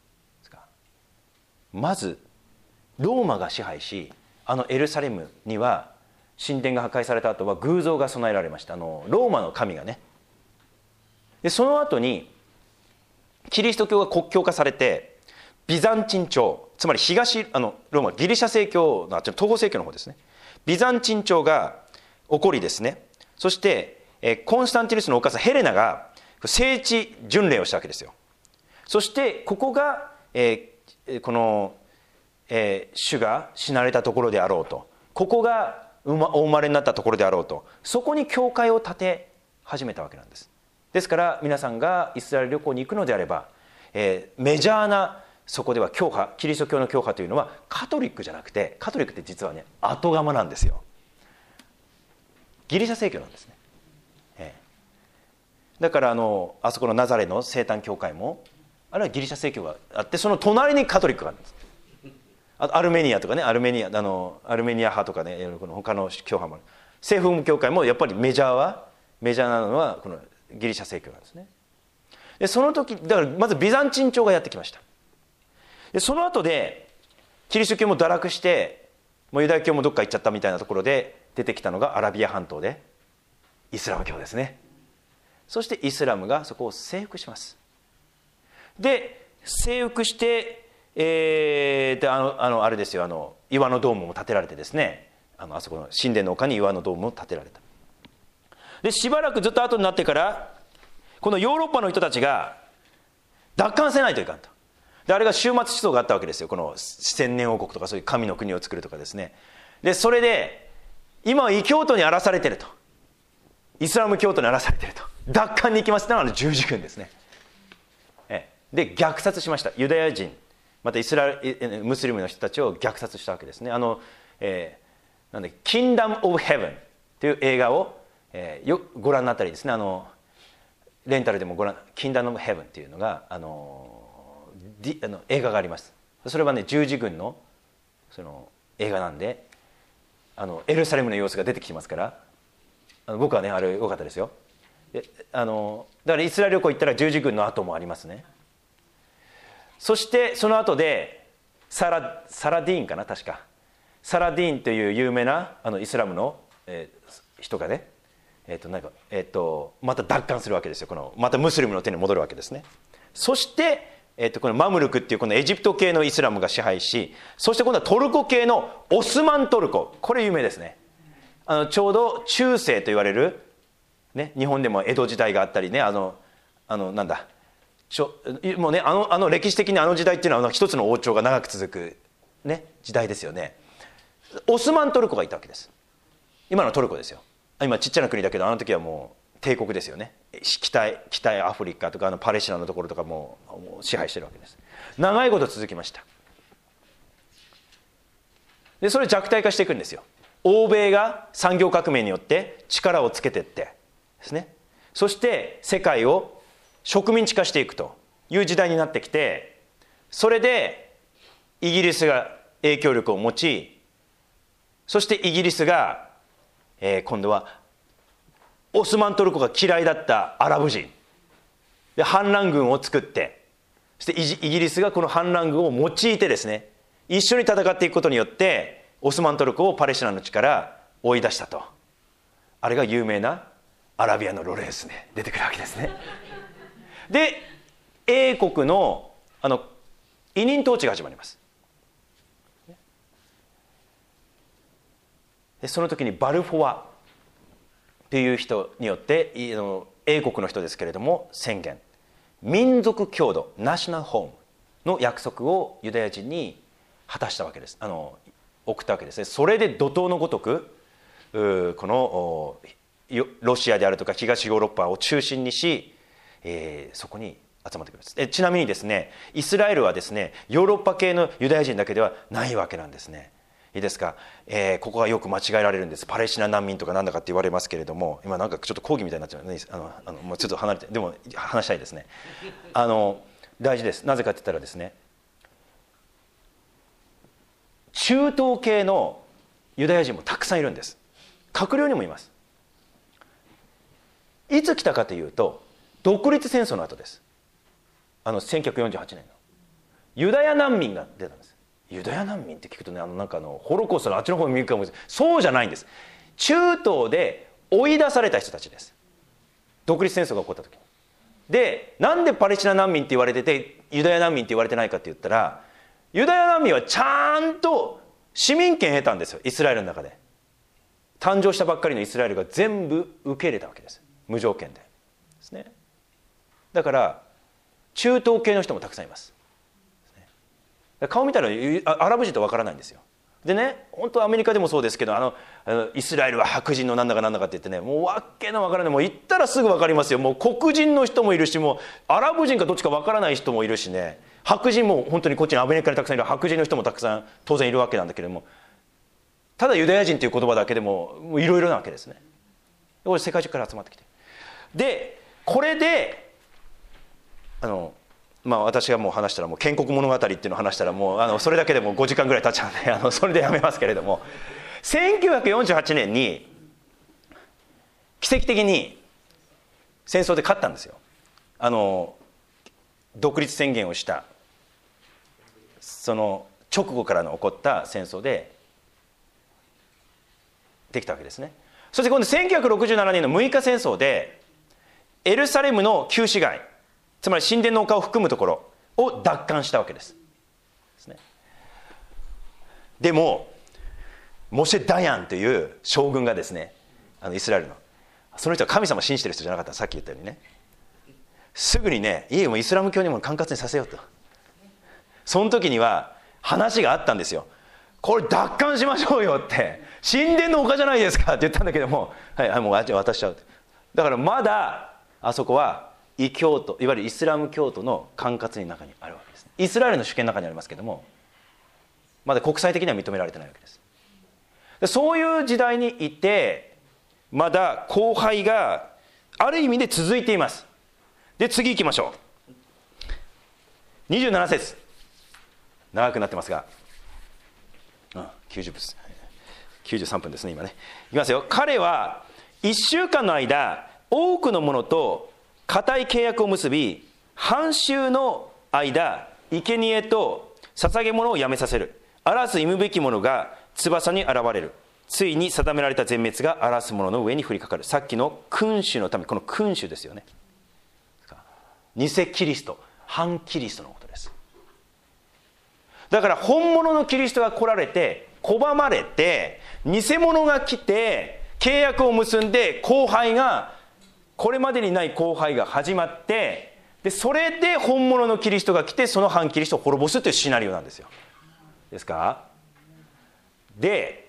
まずローマが支配し、エルサレムには神殿が破壊された後は偶像が備えられました。ローマの神がね。でその後にキリスト教が国教化されて、ビザンチン朝、つまりローマギリシャ正教の東方正教の方ですね、ビザンチン朝が起こりですね、そしてコンスタンティヌスのお母さんヘレナが聖地巡礼をしたわけですよ。そしてここが、この、主が死なれたところであろうと、ここがお生まれになったところであろうと、そこに教会を建て始めたわけなんです。ですから皆さんがイスラエル旅行に行くのであれば、メジャーなそこでは教派、キリスト教の教派というのはカトリックじゃなくて、カトリックって実はね後釜なんですよ。ギリシャ正教なんですね。だからあそこのナザレの生誕教会もあれはギリシャ正教があって、その隣にカトリックがあるんです。アルメニアとかね、アルメニア派とかね、この他の教派もある。聖福音教会もやっぱりメジャーなのはこのギリシャ正教なんですね。でその時だからまずビザンチン朝がやってきました。でその後でキリスト教も堕落して、もうユダヤ教もどっか行っちゃったみたいなところで出てきたのがアラビア半島でイスラム教ですね。そしてイスラムがそこを征服します。で征服して、あれですよ、岩のドームも建てられてですね、あそこの神殿の丘に岩のドームも建てられた。でしばらくずっと後になってからこのヨーロッパの人たちが奪還せないといかんと。であれが終末思想があったわけですよ。この千年王国とかそういう神の国を作るとかですね。でそれで今は異教徒に荒らされてると、イスラム教徒に荒らされてると、奪還に行きますってのは十字軍ですね。で虐殺しました。ユダヤ人またムスリムの人たちを虐殺したわけですね。なんでキンダム・オブ・ヘブンという映画を、ご覧になったりですね、レンタルでもキンダム・オブ・ヘブンというのが映画があります。それはね十字軍のその映画なんで、エルサレムの様子が出てきますから、僕はねあれ良かったですよ。だからイスラエル旅行行ったら十字軍の跡もありますね。そしてその後でサラディーンかな、確かサラディーンという有名なイスラムの、人がね、また奪還するわけですよ。またムスリムの手に戻るわけですね。そして、このマムルクっていうこのエジプト系のイスラムが支配し、そして今度はトルコ系のオスマントルコ、これ有名ですね。ちょうど中世と言われる、ね、日本でも江戸時代があったりね、なんだもうね、歴史的に時代っていうのは一つの王朝が長く続く、ね、時代ですよね。オスマントルコがいたわけです。今のトルコですよ。今ちっちゃな国だけど、時はもう帝国ですよね。北アフリカとかパレスチナのところとかも支配してるわけです。長いこと続きました。 でそれ弱体化していくんですよ。欧米が産業革命によって力をつけていってですね、そして世界を植民地化していくという時代になってきて、それでイギリスが影響力を持ち、そしてイギリスが、今度はオスマントルコが嫌いだったアラブ人で反乱軍を作って、そしてイギリスがこの反乱軍を用いてですね、一緒に戦っていくことによってオスマントルコをパレスチナの地から追い出したと。あれが有名なアラビアのロレースで出てくるわけですね。で英国の委任統治が始まります。でその時にバルフォアという人によって英国の人ですけれども宣言、民族郷土ナショナルホームの約束をユダヤ人に果たしたわけです。送ったわけですね。それで怒涛のごとくこのロシアであるとか東ヨーロッパを中心にし、そこに集まってくるんです。ちなみにですね、イスラエルはですねヨーロッパ系のユダヤ人だけではないわけなんですね。いいですか、ここがよく間違えられるんです。パレスチナ難民とかなんだかって言われますけれども、今なんかちょっと講義みたいになっちゃうので、もうちょっと離れて、でも話したいですね。大事です。なぜかって言ったらですね、中東系のユダヤ人もたくさんいるんです。閣僚にもいます。いつ来たかというと独立戦争の後です。1948年のユダヤ難民が出たんです。ユダヤ難民って聞くとね、なんかホロコーストのあっちの方に見るかもしれない。そうじゃないんです。中東で追い出された人たちです。独立戦争が起こった時に。でなんでパレスチナ難民って言われててユダヤ難民って言われてないかって言ったら、ユダヤ難民はちゃんと市民権得たんですよ。イスラエルの中で誕生したばっかりのイスラエルが全部受け入れたわけです。無条件でですね。だから中東系の人もたくさんいます。顔見たらアラブ人とわからないんですよ。でね、本当アメリカでもそうですけど、イスラエルは白人のなんだかなんだかって言ってね、もうわけのわからない、もう言ったらすぐわかりますよ。もう黒人の人もいるし、もうアラブ人かどっちかわからない人もいるしね、白人も本当にこっちにアメリカにたくさんいる白人の人もたくさん当然いるわけなんだけれども、ただユダヤ人という言葉だけでもいろいろなわけですね。これ世界中から集まってきて、でこれで私がもう話したらもう建国物語っていうのを話したらもうそれだけでも5時間ぐらい経っちゃうんでそれでやめますけれども、1948年に奇跡的に戦争で勝ったんですよ。独立宣言をしたその直後からの起こった戦争でできたわけですね。そして今度1967年の6日戦争でエルサレムの旧市街、つまり神殿の丘を含むところを奪還したわけです。でもモシェ・ダヤンという将軍がですね、イスラエルのその人は神様を信じてる人じゃなかった。さっき言ったようにね、すぐにね、いいよ、もうイスラム教にも管轄にさせようと。その時には話があったんですよ。これ奪還しましょうよって、神殿の丘じゃないですかって言ったんだけども、はいもう渡しちゃう。だからまだあそこは異教徒、いわゆるイスラム教徒の管轄の中にあるわけです。イスラエルの主権の中にありますけども、まだ国際的には認められてないわけです。でそういう時代にいて、まだ荒廃がある意味で続いています。で次行きましょう。27節、長くなってますが、93分ですね今ね。いきますよ。彼は1週間の間多くの者と固い契約を結び、半秋の間生贄と捧げ物をやめさせる。荒らす忌むべき者が翼に現れる。ついに定められた全滅が荒らす者の上に降りかかる。さっきの君主のため、この君主ですよね。偽キリスト、反キリストのことです。だから本物のキリストが来られて拒まれて、偽物が来て契約を結んで、荒廃がこれまでにない荒廃が始まって、でそれで本物のキリストが来て、その反キリストを滅ぼすというシナリオなんですよ。ですか。で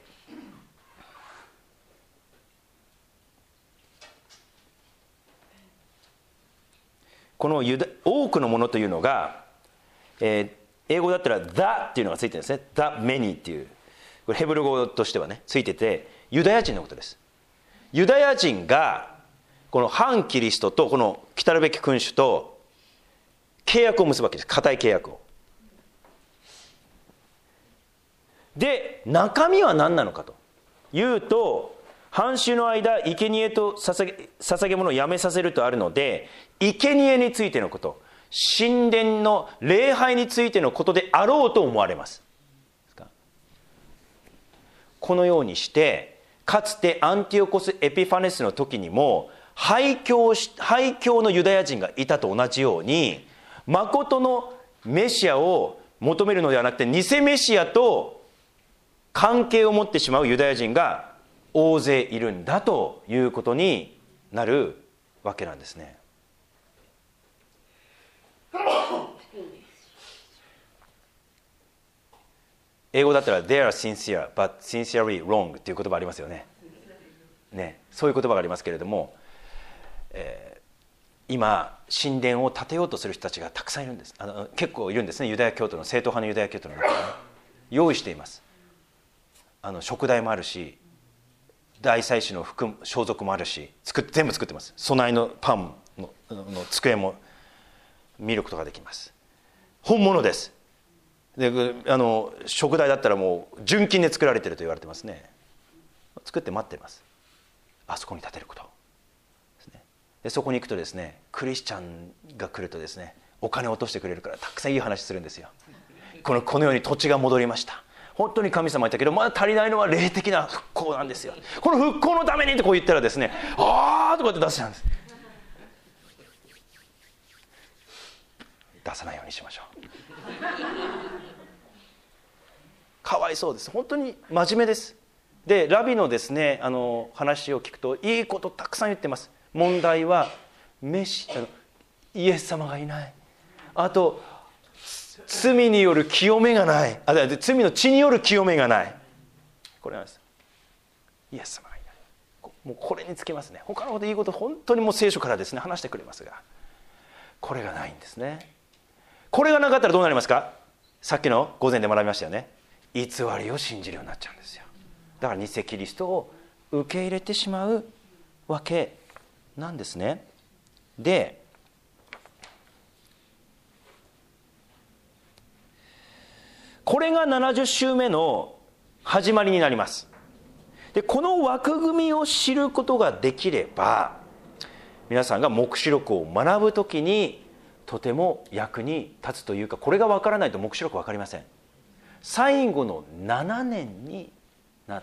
この多くのものというのが、英語だったら the っていうのがついてるんですね。the many っていうこれヘブル語としてはねついてて、ユダヤ人のことです。ユダヤ人がこの反キリストとこの来たるべき君主と契約を結ぶわけです。固い契約を。で中身は何なのかというと、半秋の間生贄と捧げ物をやめさせるとあるので、生贄についてのこと、神殿の礼拝についてのことであろうと思われます。このようにしてかつてアンティオコス・エピファネスの時にも廃教のユダヤ人がいたと同じように、誠のメシアを求めるのではなくて偽メシアと関係を持ってしまうユダヤ人が大勢いるんだということになるわけなんですね。英語だったら They are sincere but sincerely wrong っていう言葉ありますよね。そういう言葉がありますけれども、今神殿を建てようとする人たちがたくさんいるんです。結構いるんですね。ユダヤ教徒の正統派のユダヤ教徒の中に用意しています。食材もあるし、大祭司の装束もあるし、全部作ってます。備えのパン の机も見ることができます。本物です。で食材だったらもう純金で作られていると言われてますね。作って待っています。あそこに建てることですね。でそこに行くとですね、クリスチャンが来るとですね、お金を落としてくれるからたくさんいい話するんですよ。このように土地が戻りました、本当に神様いたけどまだ足りないのは霊的な復興なんですよ。この復興のためにってこう言ったらですね、あーとかって出しちゃうんです。出さないようにしましょう。かわいそうです。本当に真面目です。でラビのですね話を聞くといいことたくさん言ってます。問題はイエス様がいない、あと罪による清めがない、罪の血による清めがない、これなんです。イエス様がいない、もうこれにつきますね。他のこといいこと本当にもう聖書からですね話してくれますが、これがないんですね。これがなかったらどうなりますか。さっきの午前で学びましたよね。偽りを信じるようになっちゃうんですよ。だから偽キリストを受け入れてしまうわけなんですね。でこれが70週目の始まりになります。でこの枠組みを知ることができれば、皆さんが黙示録を学ぶときにとても役に立つというか、これが分からないと黙示録分かりません。最後の7年になって、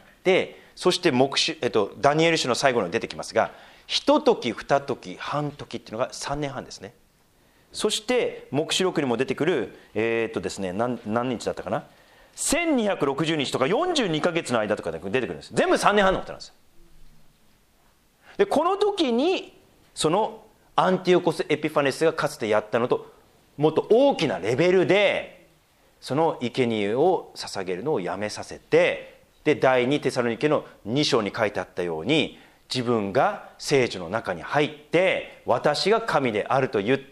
そしてダニエル書の最後に出てきますが、一時二時半時っていうのが3年半ですね。そして黙示録にも出てくるですね、何日だったかな、1260日とか42ヶ月の間とかで出てくるんです。全部3年半のことなんです。でこの時にそのアンティオコス・エピファネスがかつてやったのともっと大きなレベルでその生贄を捧げるのをやめさせて、で第2テサロニケの2章に書いてあったように、自分が聖女の中に入って私が神であると言って、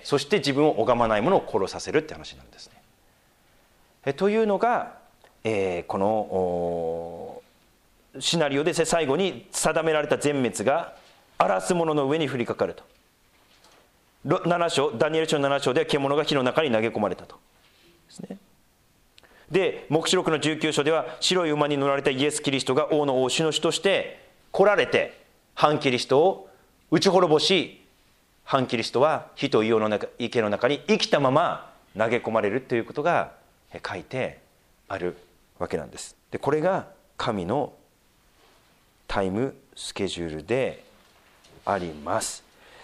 そして自分を拝まない者を殺させるって話なんですね。というのが、このシナリオで最後に定められた全滅が荒らす者の上に降りかかると。7章ダニエル書の7章では獣が火の中に投げ込まれたとですね。で黙示録の19章では白い馬に乗られたイエス・キリストが王の王主の主として来られて、反キリストを打ち滅ぼし、反キリストは火と池の中に生きたまま投げ込まれるということが書いてあるわけなんです。でこれが神のタイムスケジュールであります。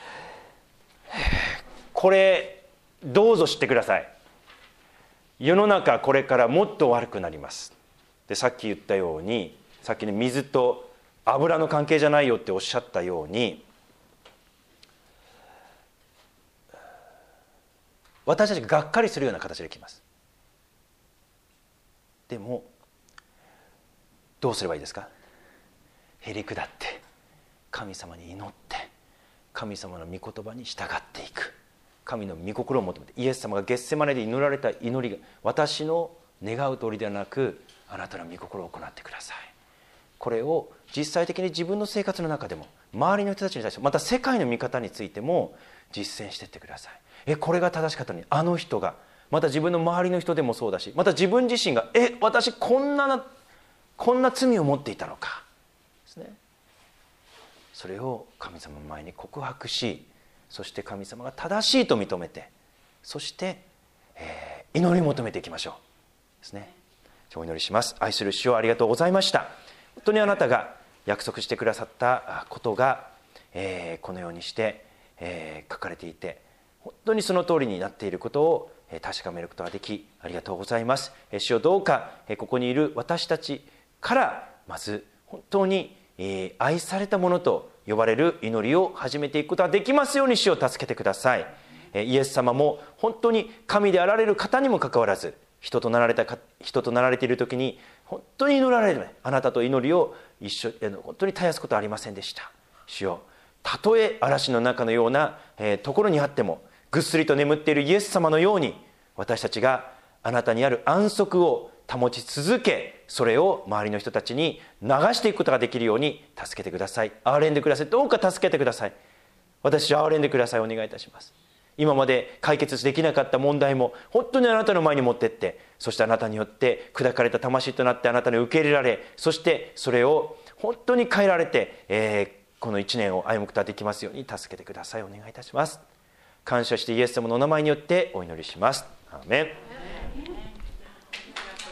これどうぞ知ってください。世の中これからもっと悪くなります。でさっき言ったように、さっきの水と油の関係じゃないよっておっしゃったように、私たちががっかりするような形できます。でもどうすればいいですか。へりくだって神様に祈って、神様の御言葉に従っていく、神の御心を求めて、イエス様がゲッセマネで祈られた祈りが私の願う通りではなくあなたの御心を行ってください。これを実際的に自分の生活の中でも、周りの人たちに対して、また世界の見方についても実践していってください。これが正しかったのに、あの人が、また自分の周りの人でもそうだし、また自分自身が私こんな罪を持っていたのかですね。それを神様の前に告白し、そして神様が正しいと認めて、そして、祈り求めていきましょうですね。お祈りします。愛する主よ、ありがとうございました。本当にあなたが約束してくださったことが、このようにして、書かれていて、本当にその通りになっていることを確かめることができ、ありがとうございます。主よ、どうかここにいる私たちからまず本当に愛されたものと呼ばれる祈りを始めていくことができますように、主を助けてください。イエス様も本当に神であられる方にもかかわらず、人となられている時に本当に祈られる、あなたと祈りを本当に絶やすことはありませんでした。主よ、たとえ嵐の中のようなところにあっても、ぐっすりと眠っているイエス様のように、私たちがあなたにある安息を保ち続け、それを周りの人たちに流していくことができるように助けてください。憐れんでください。どうか助けてください。私を憐れんでください。お願いいたします。今まで解決できなかった問題も本当にあなたの前に持ってって、そしてあなたによって砕かれた魂となってあなたに受け入れられ、そしてそれを本当に変えられて、この1年を歩むことができますように助けてください。お願いいたします。感謝してイエス様のお名前によってお祈りします。アーメン。